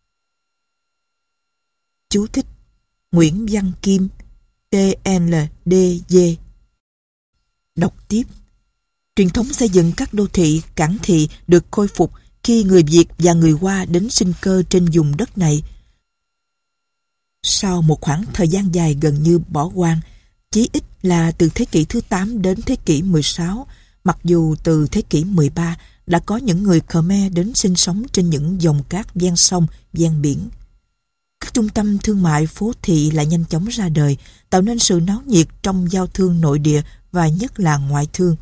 Chú thích: Nguyễn Văn Kim, T L D G. Đọc tiếp. Truyền thống xây dựng các đô thị, cảng thị được khôi phục khi người Việt và người Hoa đến sinh cơ trên vùng đất này. Sau một khoảng thời gian dài gần như bỏ hoang, Chí ít là từ thế kỷ thứ tám đến thế kỷ mười sáu, mặc dù từ thế kỷ mười ba đã có những người Khmer đến sinh sống trên những dòng cát ven sông, ven biển. Các trung tâm thương mại phố thị lại nhanh chóng ra đời, tạo nên sự náo nhiệt trong giao thương nội địa và nhất là ngoại thương.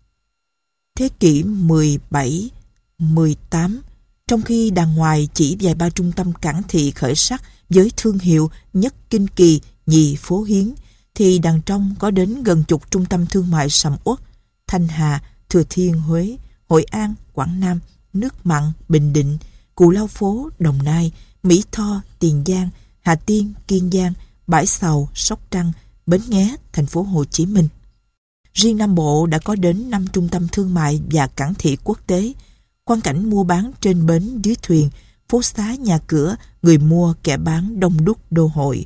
Thế kỷ mười bảy, mười tám, trong khi đàng ngoài chỉ vài ba trung tâm cảng thị khởi sắc với thương hiệu nhất Kinh Kỳ, nhì Phố Hiến, thì đằng trong có đến gần chục trung tâm thương mại sầm uất: Thanh Hà, Thừa Thiên, Huế, Hội An, Quảng Nam, Nước Mặn, Bình Định, Cù Lao Phố, Đồng Nai, Mỹ Tho, Tiền Giang, Hà Tiên, Kiên Giang, Bãi Sầu, Sóc Trăng, Bến Nghé, thành phố Hồ Chí Minh. Riêng Nam Bộ đã có đến năm trung tâm thương mại và cảng thị quốc tế. Quang cảnh mua bán trên bến dưới thuyền, phố xá nhà cửa, người mua kẻ bán đông đúc đô hội.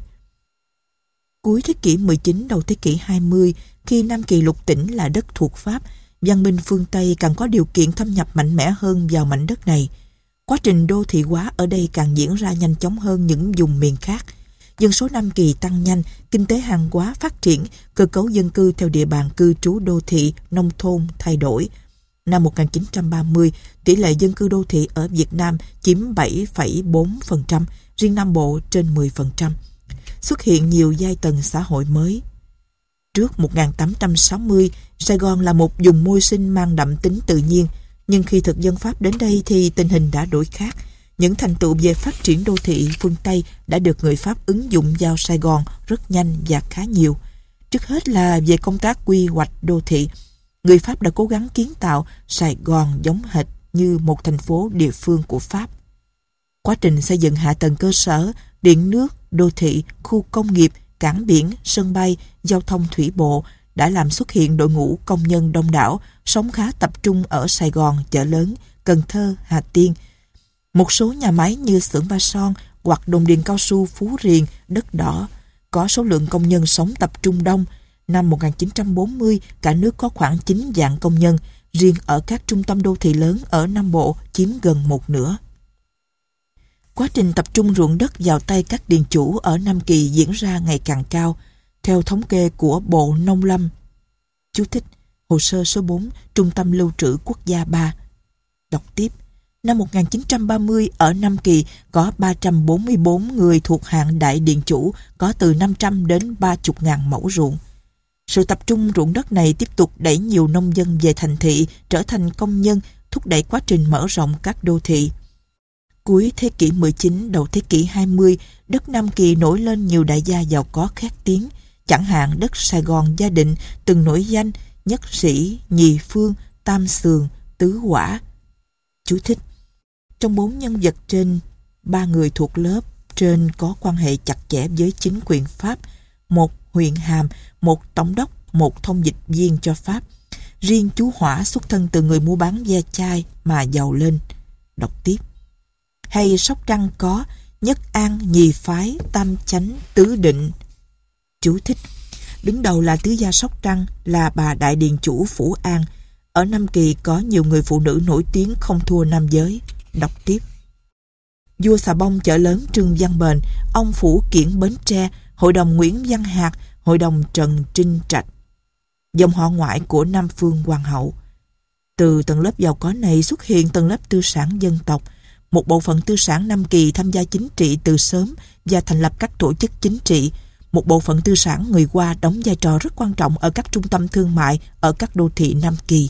Cuối thế kỷ mười chín, đầu thế kỷ hai mươi, khi Nam Kỳ lục tỉnh là đất thuộc Pháp, văn minh phương Tây càng có điều kiện thâm nhập mạnh mẽ hơn vào mảnh đất này. Quá trình đô thị hóa ở đây càng diễn ra nhanh chóng hơn những vùng miền khác. Dân số Nam Kỳ tăng nhanh, kinh tế hàng hóa phát triển, cơ cấu dân cư theo địa bàn cư trú đô thị, nông thôn thay đổi. Năm một nghìn chín trăm ba mươi, tỷ lệ dân cư đô thị ở Việt Nam chiếm bảy phẩy bốn phần trăm, riêng Nam Bộ trên mười phần trăm. Xuất hiện nhiều giai tầng xã hội mới. Trước một nghìn tám trăm sáu mươi, Sài Gòn là một vùng môi sinh mang đậm tính tự nhiên, nhưng khi thực dân Pháp đến đây thì tình hình đã đổi khác. Những thành tựu về phát triển đô thị phương Tây đã được người Pháp ứng dụng vào Sài Gòn rất nhanh và khá nhiều. Trước hết là về công tác quy hoạch đô thị. Người Pháp đã cố gắng kiến tạo Sài Gòn giống hệt như một thành phố địa phương của Pháp. Quá trình xây dựng hạ tầng cơ sở, điện nước, đô thị, khu công nghiệp, cảng biển, sân bay, giao thông thủy bộ đã làm xuất hiện đội ngũ công nhân đông đảo, sống khá tập trung ở Sài Gòn, Chợ Lớn, Cần Thơ, Hà Tiên. Một số nhà máy như xưởng Ba Son hoặc đồn điền cao su Phú Riềng, Đất Đỏ có số lượng công nhân sống tập trung đông. Năm một nghìn chín trăm bốn mươi, cả nước có khoảng chín vạn công nhân, riêng ở các trung tâm đô thị lớn ở Nam Bộ chiếm gần một nửa. Quá trình tập trung ruộng đất vào tay các điền chủ ở Nam Kỳ diễn ra ngày càng cao. Theo thống kê của Bộ Nông lâm, chú thích, hồ sơ số bốn, Trung tâm Lưu trữ Quốc gia ba. Đọc tiếp. Năm một nghìn chín trăm ba mươi, ở Nam Kỳ có ba trăm bốn mươi bốn người thuộc hạng đại điền chủ, có từ năm trăm đến ba mươi ngàn mẫu ruộng. Sự tập trung ruộng đất này tiếp tục đẩy nhiều nông dân về thành thị, trở thành công nhân, thúc đẩy quá trình mở rộng các đô thị. Cuối thế kỷ mười chín, đầu thế kỷ hai mươi, đất Nam Kỳ nổi lên nhiều đại gia giàu có khét tiếng. Chẳng hạn đất Sài Gòn Gia Định từng nổi danh Nhất Sĩ, Nhì Phương, Tam Xường, Tứ Quả. Chú thích. Trong bốn nhân vật trên, ba người thuộc lớp trên có quan hệ chặt chẽ với chính quyền Pháp, một huyện hàm, một tổng đốc, một thông dịch viên cho Pháp. Riêng chú Hỏa xuất thân từ người mua bán ve chai mà giàu lên. Đọc tiếp. Hay Sóc Trăng có Nhất An, Nhì Phái, Tam Chánh, Tứ Định. Chú thích. Đứng đầu là tứ gia Sóc Trăng là bà đại điền chủ Phủ An. Ở Nam Kỳ có nhiều người phụ nữ nổi tiếng không thua nam giới. Đọc tiếp. Vua Xà Bông Chợ Lớn Trương Văn Bền, ông Phủ Kiển Bến Tre, hội đồng Nguyễn Văn Hạt, hội đồng Trần Trinh Trạch. Dòng họ ngoại của Nam Phương Hoàng hậu. Từ tầng lớp giàu có này xuất hiện tầng lớp tư sản dân tộc. Một bộ phận tư sản Nam Kỳ tham gia chính trị từ sớm và thành lập các tổ chức chính trị. Một bộ phận tư sản người Hoa đóng vai trò rất quan trọng ở các trung tâm thương mại ở các đô thị Nam Kỳ.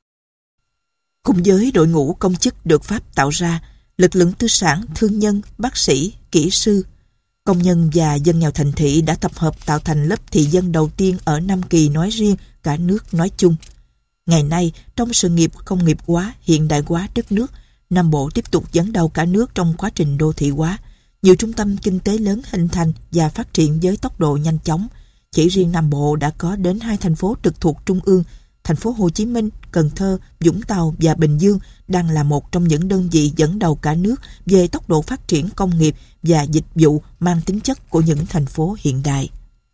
Cùng với đội ngũ công chức được Pháp tạo ra, lực lượng tư sản, thương nhân, bác sĩ, kỹ sư, công nhân và dân nghèo thành thị đã tập hợp tạo thành lớp thị dân đầu tiên ở Nam Kỳ nói riêng, cả nước nói chung. Ngày nay, trong sự nghiệp công nghiệp hóa, hiện đại hóa đất nước, Nam Bộ tiếp tục dẫn đầu cả nước trong quá trình đô thị hóa. Nhiều trung tâm kinh tế lớn hình thành và phát triển với tốc độ nhanh chóng. Chỉ riêng Nam Bộ đã có đến hai thành phố trực thuộc trung ương, thành phố Hồ Chí Minh, Cần Thơ, Vũng Tàu và Bình Dương đang là một trong những đơn vị dẫn đầu cả nước về tốc độ phát triển công nghiệp và dịch vụ mang tính chất của những thành phố hiện đại.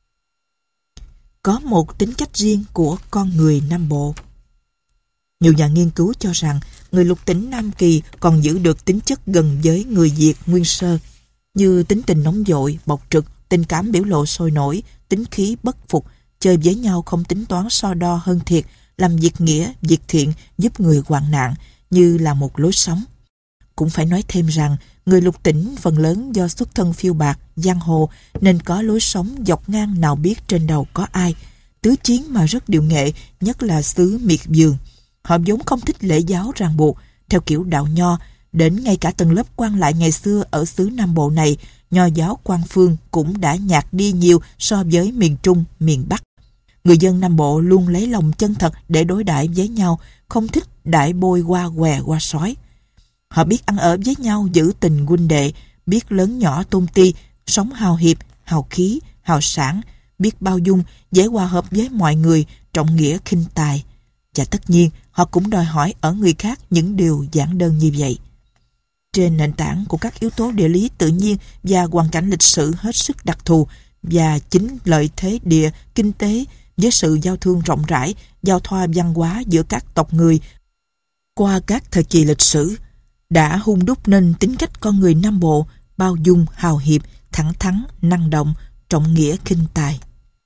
Có một tính cách riêng của con người Nam Bộ. Nhiều nhà nghiên cứu cho rằng người lục tỉnh Nam Kỳ còn giữ được tính chất gần với người Việt nguyên sơ, như tính tình nóng vội, bộc trực, tình cảm biểu lộ sôi nổi, tính khí bất phục, chơi với nhau không tính toán so đo hơn thiệt, làm việc nghĩa, việc thiện, giúp người hoạn nạn như là một lối sống. Cũng phải nói thêm rằng, người lục tỉnh phần lớn do xuất thân phiêu bạc, giang hồ nên có lối sống dọc ngang nào biết trên đầu có ai. Tứ chiến mà rất điệu nghệ, nhất là xứ miệt vườn. Họ vốn không thích lễ giáo ràng buộc, theo kiểu đạo nho. Đến ngay cả tầng lớp quan lại ngày xưa ở xứ Nam Bộ này, nho giáo Quan Phương cũng đã nhạt đi nhiều so với miền Trung, miền Bắc. Người dân Nam Bộ luôn lấy lòng chân thật để đối đãi với nhau, không thích đại bôi qua què qua sói. Họ biết ăn ở với nhau, giữ tình huynh đệ, biết lớn nhỏ tôn ti, sống hào hiệp, hào khí, hào sản, biết bao dung, dễ hòa hợp với mọi người, trọng nghĩa khinh tài. Và tất nhiên, họ cũng đòi hỏi ở người khác những điều giản đơn như vậy. Trên nền tảng của các yếu tố địa lý tự nhiên và hoàn cảnh lịch sử hết sức đặc thù, và chính lợi thế địa, kinh tế với sự giao thương rộng rãi, giao thoa văn hóa giữa các tộc người qua các thời kỳ lịch sử, đã hun đúc nên tính cách con người Nam Bộ bao dung, hào hiệp, thẳng thắn, năng động, trọng nghĩa khinh tài.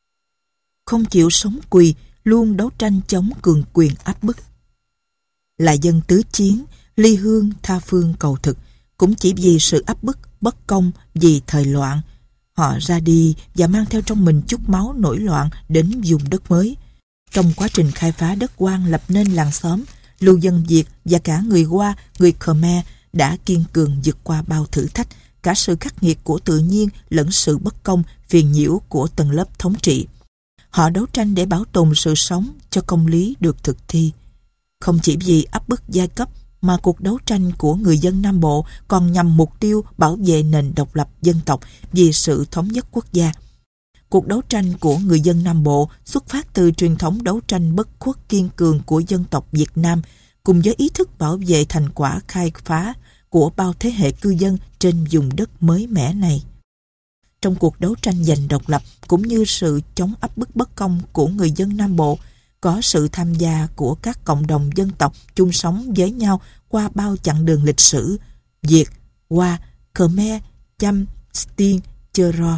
Không chịu sống quỳ, luôn đấu tranh chống cường quyền áp bức. Là dân tứ chiến, ly hương tha phương cầu thực, cũng chỉ vì sự áp bức, bất công, vì thời loạn. Họ ra đi và mang theo trong mình chút máu nổi loạn đến vùng đất mới. Trong quá trình khai phá đất Quan lập nên làng xóm, lưu dân Việt và cả người Hoa, người Khmer đã kiên cường vượt qua bao thử thách, cả sự khắc nghiệt của tự nhiên lẫn sự bất công, phiền nhiễu của tầng lớp thống trị. Họ đấu tranh để bảo tồn sự sống cho công lý được thực thi. Không chỉ vì áp bức giai cấp mà cuộc đấu tranh của người dân Nam Bộ còn nhằm mục tiêu bảo vệ nền độc lập dân tộc vì sự thống nhất quốc gia. Cuộc đấu tranh của người dân Nam Bộ xuất phát từ truyền thống đấu tranh bất khuất kiên cường của dân tộc Việt Nam cùng với ý thức bảo vệ thành quả khai phá của bao thế hệ cư dân trên vùng đất mới mẻ này. Trong cuộc đấu tranh giành độc lập cũng như sự chống áp bức bất công của người dân Nam Bộ, có sự tham gia của các cộng đồng dân tộc chung sống với nhau qua bao chặng đường lịch sử: Việt, Hoa, Khmer, Chăm, Stiên, Chơ-ro.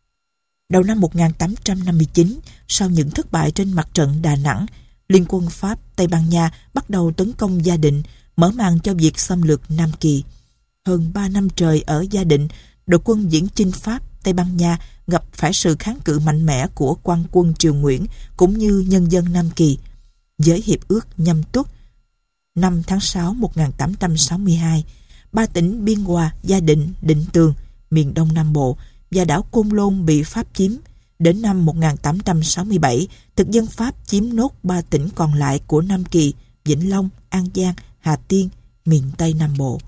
Đầu năm một nghìn tám trăm năm mươi chín, sau những thất bại trên mặt trận Đà Nẵng, Liên quân Pháp, Tây Ban Nha bắt đầu tấn công Gia Định, mở màn cho việc xâm lược Nam Kỳ. Hơn ba năm trời ở Gia Định, đội quân viễn chinh Pháp, Tây Ban Nha gặp phải sự kháng cự mạnh mẽ của quan quân Triều Nguyễn cũng như nhân dân Nam Kỳ. Với hiệp ước Nhâm Tuất năm tháng sáu một nghìn tám trăm sáu mươi hai, ba tỉnh Biên Hòa, Gia Định, Định Tường, miền Đông Nam Bộ và đảo Côn Lôn bị Pháp chiếm. Đến năm một nghìn tám trăm sáu mươi bảy, thực dân Pháp chiếm nốt ba tỉnh còn lại của Nam Kỳ: Vĩnh Long, An Giang, Hà Tiên, miền Tây Nam Bộ.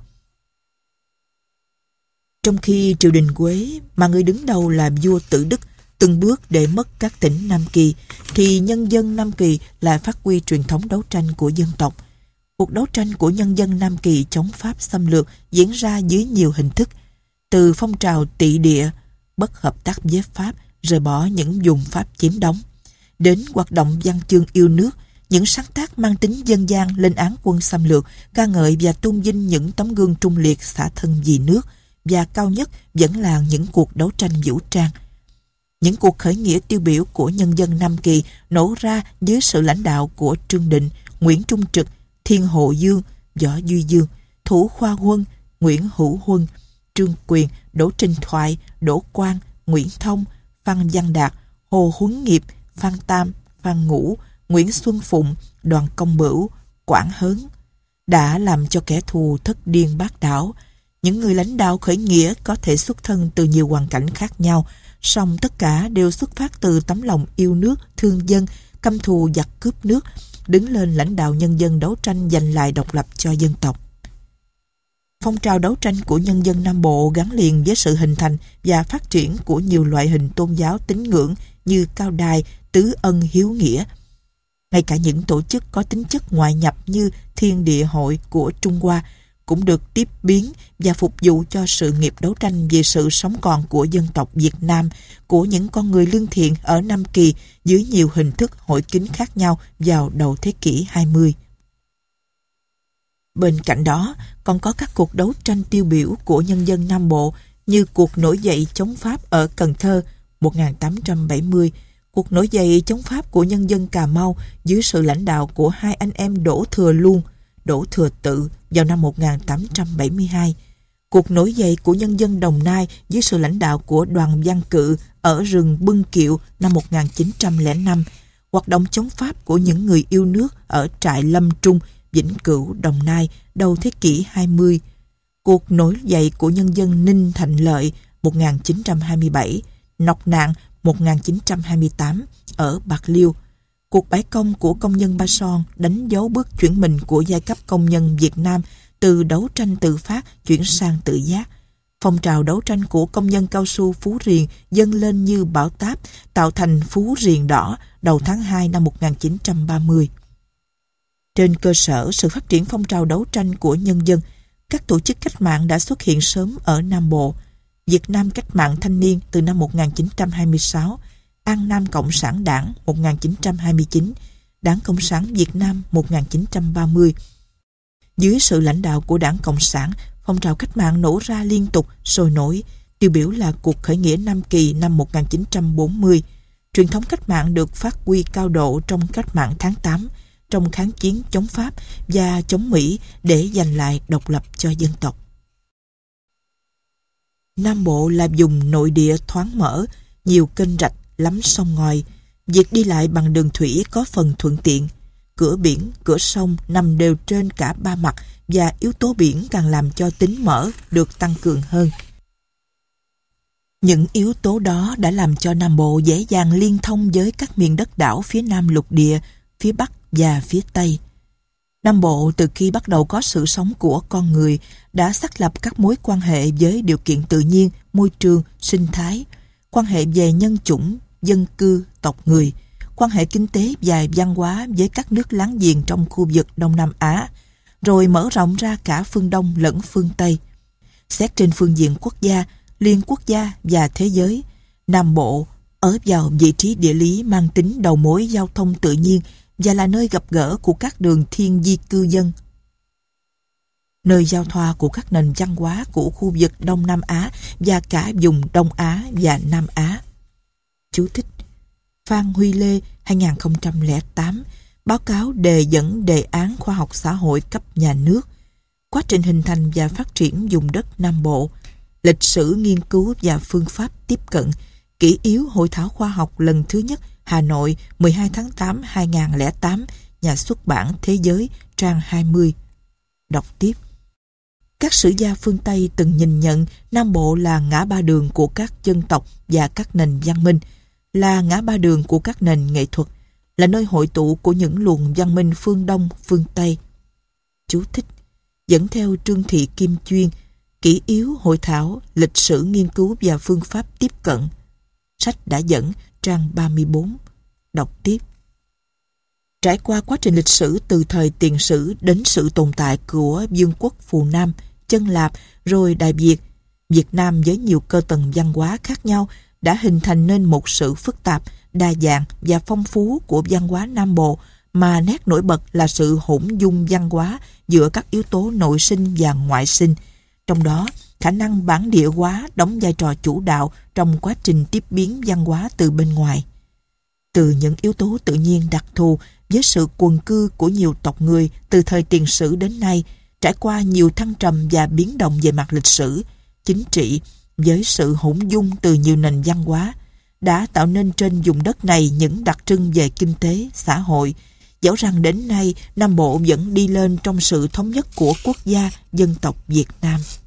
Trong khi triều đình Quế mà người đứng đầu là vua Tử Đức từng bước để mất các tỉnh Nam Kỳ, thì nhân dân Nam Kỳ lại phát huy truyền thống đấu tranh của dân tộc. Cuộc đấu tranh của nhân dân Nam Kỳ chống Pháp xâm lược diễn ra dưới nhiều hình thức, từ phong trào tị địa, bất hợp tác với Pháp, rời bỏ những vùng Pháp chiếm đóng, đến hoạt động văn chương yêu nước, những sáng tác mang tính dân gian lên án quân xâm lược, ca ngợi và tôn vinh những tấm gương trung liệt xả thân vì nước, và cao nhất vẫn là những cuộc đấu tranh vũ trang. Những cuộc khởi nghĩa tiêu biểu của nhân dân Nam Kỳ nổ ra dưới sự lãnh đạo của Trương Định, Nguyễn Trung Trực, Thiên Hộ Dương, Võ Duy Dương, Thủ Khoa Huân, Nguyễn Hữu Huân, Trương Quyền, Đỗ Trình Thoại, Đỗ Quang, Nguyễn Thông, Phan Văn Đạt, Hồ Huấn Nghiệp, Phan Tam, Phan Ngũ, Nguyễn Xuân Phụng, Đoàn Công Bửu, Quảng Hớn đã làm cho kẻ thù thất điên bát đảo. Những người lãnh đạo khởi nghĩa có thể xuất thân từ nhiều hoàn cảnh khác nhau, song tất cả đều xuất phát từ tấm lòng yêu nước, thương dân, căm thù giặc cướp nước, đứng lên lãnh đạo nhân dân đấu tranh giành lại độc lập cho dân tộc. Phong trào đấu tranh của nhân dân Nam Bộ gắn liền với sự hình thành và phát triển của nhiều loại hình tôn giáo tín ngưỡng như Cao Đài, Tứ Ân, Hiếu Nghĩa. Ngay cả những tổ chức có tính chất ngoại nhập như Thiên Địa Hội của Trung Hoa cũng được tiếp biến và phục vụ cho sự nghiệp đấu tranh vì sự sống còn của dân tộc Việt Nam, của những con người lương thiện ở Nam Kỳ dưới nhiều hình thức hội kính khác nhau vào đầu thế kỷ hai mươi. Bên cạnh đó, còn có các cuộc đấu tranh tiêu biểu của nhân dân Nam Bộ như cuộc nổi dậy chống Pháp ở Cần Thơ một nghìn tám trăm bảy mươi, Cuộc nổi dậy chống Pháp của nhân dân Cà Mau dưới sự lãnh đạo của hai anh em Đỗ Thừa Luôn, Đỗ Thừa Tự vào năm một nghìn tám trăm bảy mươi hai. Cuộc nổi dậy của nhân dân Đồng Nai dưới sự lãnh đạo của Đoàn Văn Cự ở rừng Bưng Kiệu năm một nghìn chín trăm lẻ năm. Hoạt động chống Pháp của những người yêu nước ở trại Lâm Trung, Vĩnh Cửu, Đồng Nai đầu thế kỷ hai mươi. Cuộc nổi dậy của nhân dân Ninh Thành Lợi một nghìn chín trăm hai mươi bảy, Nọc Nạn một nghìn chín trăm hai mươi tám ở Bạc Liêu. Cuộc bãi công của công nhân Ba Son đánh dấu bước chuyển mình của giai cấp công nhân Việt Nam từ đấu tranh tự phát chuyển sang tự giác. Phong trào đấu tranh của công nhân cao su Phú Riềng dâng lên như bão táp, tạo thành Phú Riềng đỏ đầu tháng hai năm một nghìn chín trăm ba mươi. Trên cơ sở sự phát triển phong trào đấu tranh của nhân dân, các tổ chức cách mạng đã xuất hiện sớm ở Nam Bộ. Việt Nam Cách mạng Thanh niên từ năm một nghìn chín trăm hai mươi sáu, An Nam Cộng sản Đảng một nghìn chín trăm hai mươi chín, Đảng Cộng sản Việt Nam một nghìn chín trăm ba mươi. Dưới sự lãnh đạo của Đảng Cộng sản, phong trào cách mạng nổ ra liên tục, sôi nổi, tiêu biểu là cuộc khởi nghĩa Nam Kỳ năm một nghìn chín trăm bốn mươi. Truyền thống cách mạng được phát huy cao độ trong cách mạng tháng tám, trong kháng chiến chống Pháp và chống Mỹ để giành lại độc lập cho dân tộc. Nam Bộ là vùng nội địa thoáng mở, nhiều kênh rạch, lắm sông ngòi. Việc đi lại bằng đường thủy có phần thuận tiện. Cửa biển, cửa sông nằm đều trên cả ba mặt và yếu tố biển càng làm cho tính mở được tăng cường hơn. Những yếu tố đó đã làm cho Nam Bộ dễ dàng liên thông với các miền đất đảo phía Nam lục địa, phía Bắc và phía Tây. Nam Bộ từ khi bắt đầu có sự sống của con người đã xác lập các mối quan hệ với điều kiện tự nhiên, môi trường, sinh thái, quan hệ về nhân chủng, dân cư, tộc người, quan hệ kinh tế và văn hóa với các nước láng giềng trong khu vực Đông Nam Á, rồi mở rộng ra cả phương Đông lẫn phương Tây. Xét trên phương diện quốc gia, liên quốc gia và thế giới, Nam Bộ ở vào vị trí địa lý mang tính đầu mối giao thông tự nhiên và là nơi gặp gỡ của các đường thiên di cư dân, nơi giao thoa của các nền văn hóa của khu vực Đông Nam Á và cả vùng Đông Á và Nam Á. Chú thích: Phan Huy Lê hai nghìn không trăm lẻ tám, báo cáo đề dẫn đề án khoa học xã hội cấp nhà nước, quá trình hình thành và phát triển vùng đất Nam Bộ, lịch sử nghiên cứu và phương pháp tiếp cận, kỷ yếu hội thảo khoa học lần thứ nhất, Hà Nội, mười hai tháng tám năm hai nghìn không trăm lẻ tám, nhà xuất bản Thế giới, trang hai mươi. Đọc tiếp. Các sử gia phương Tây từng nhìn nhận Nam Bộ là ngã ba đường của các dân tộc và các nền văn minh, là ngã ba đường của các nền nghệ thuật, là nơi hội tụ của những luồng văn minh phương Đông, phương Tây. Chú thích: dẫn theo Trương Thị Kim Chuyên, kỷ yếu hội thảo, lịch sử nghiên cứu và phương pháp tiếp cận. Sách đã dẫn, trang ba mươi bốn. Đọc tiếp. Trải qua quá trình lịch sử từ thời tiền sử đến sự tồn tại của vương quốc Phù Nam, Chân Lạp, rồi Đại Việt, Việt Nam với nhiều cơ tầng văn hóa khác nhau đã hình thành nên một sự phức tạp, đa dạng và phong phú của văn hóa Nam Bộ, mà nét nổi bật là sự hỗn dung văn hóa giữa các yếu tố nội sinh và ngoại sinh. Trong đó, khả năng bản địa hóa đóng vai trò chủ đạo trong quá trình tiếp biến văn hóa từ bên ngoài. Từ những yếu tố tự nhiên đặc thù với sự quần cư của nhiều tộc người từ thời tiền sử đến nay, trải qua nhiều thăng trầm và biến động về mặt lịch sử, chính trị, với sự hỗn dung từ nhiều nền văn hóa, đã tạo nên trên vùng đất này những đặc trưng về kinh tế, xã hội. Dẫu rằng đến nay, Nam Bộ vẫn đi lên trong sự thống nhất của quốc gia, dân tộc Việt Nam.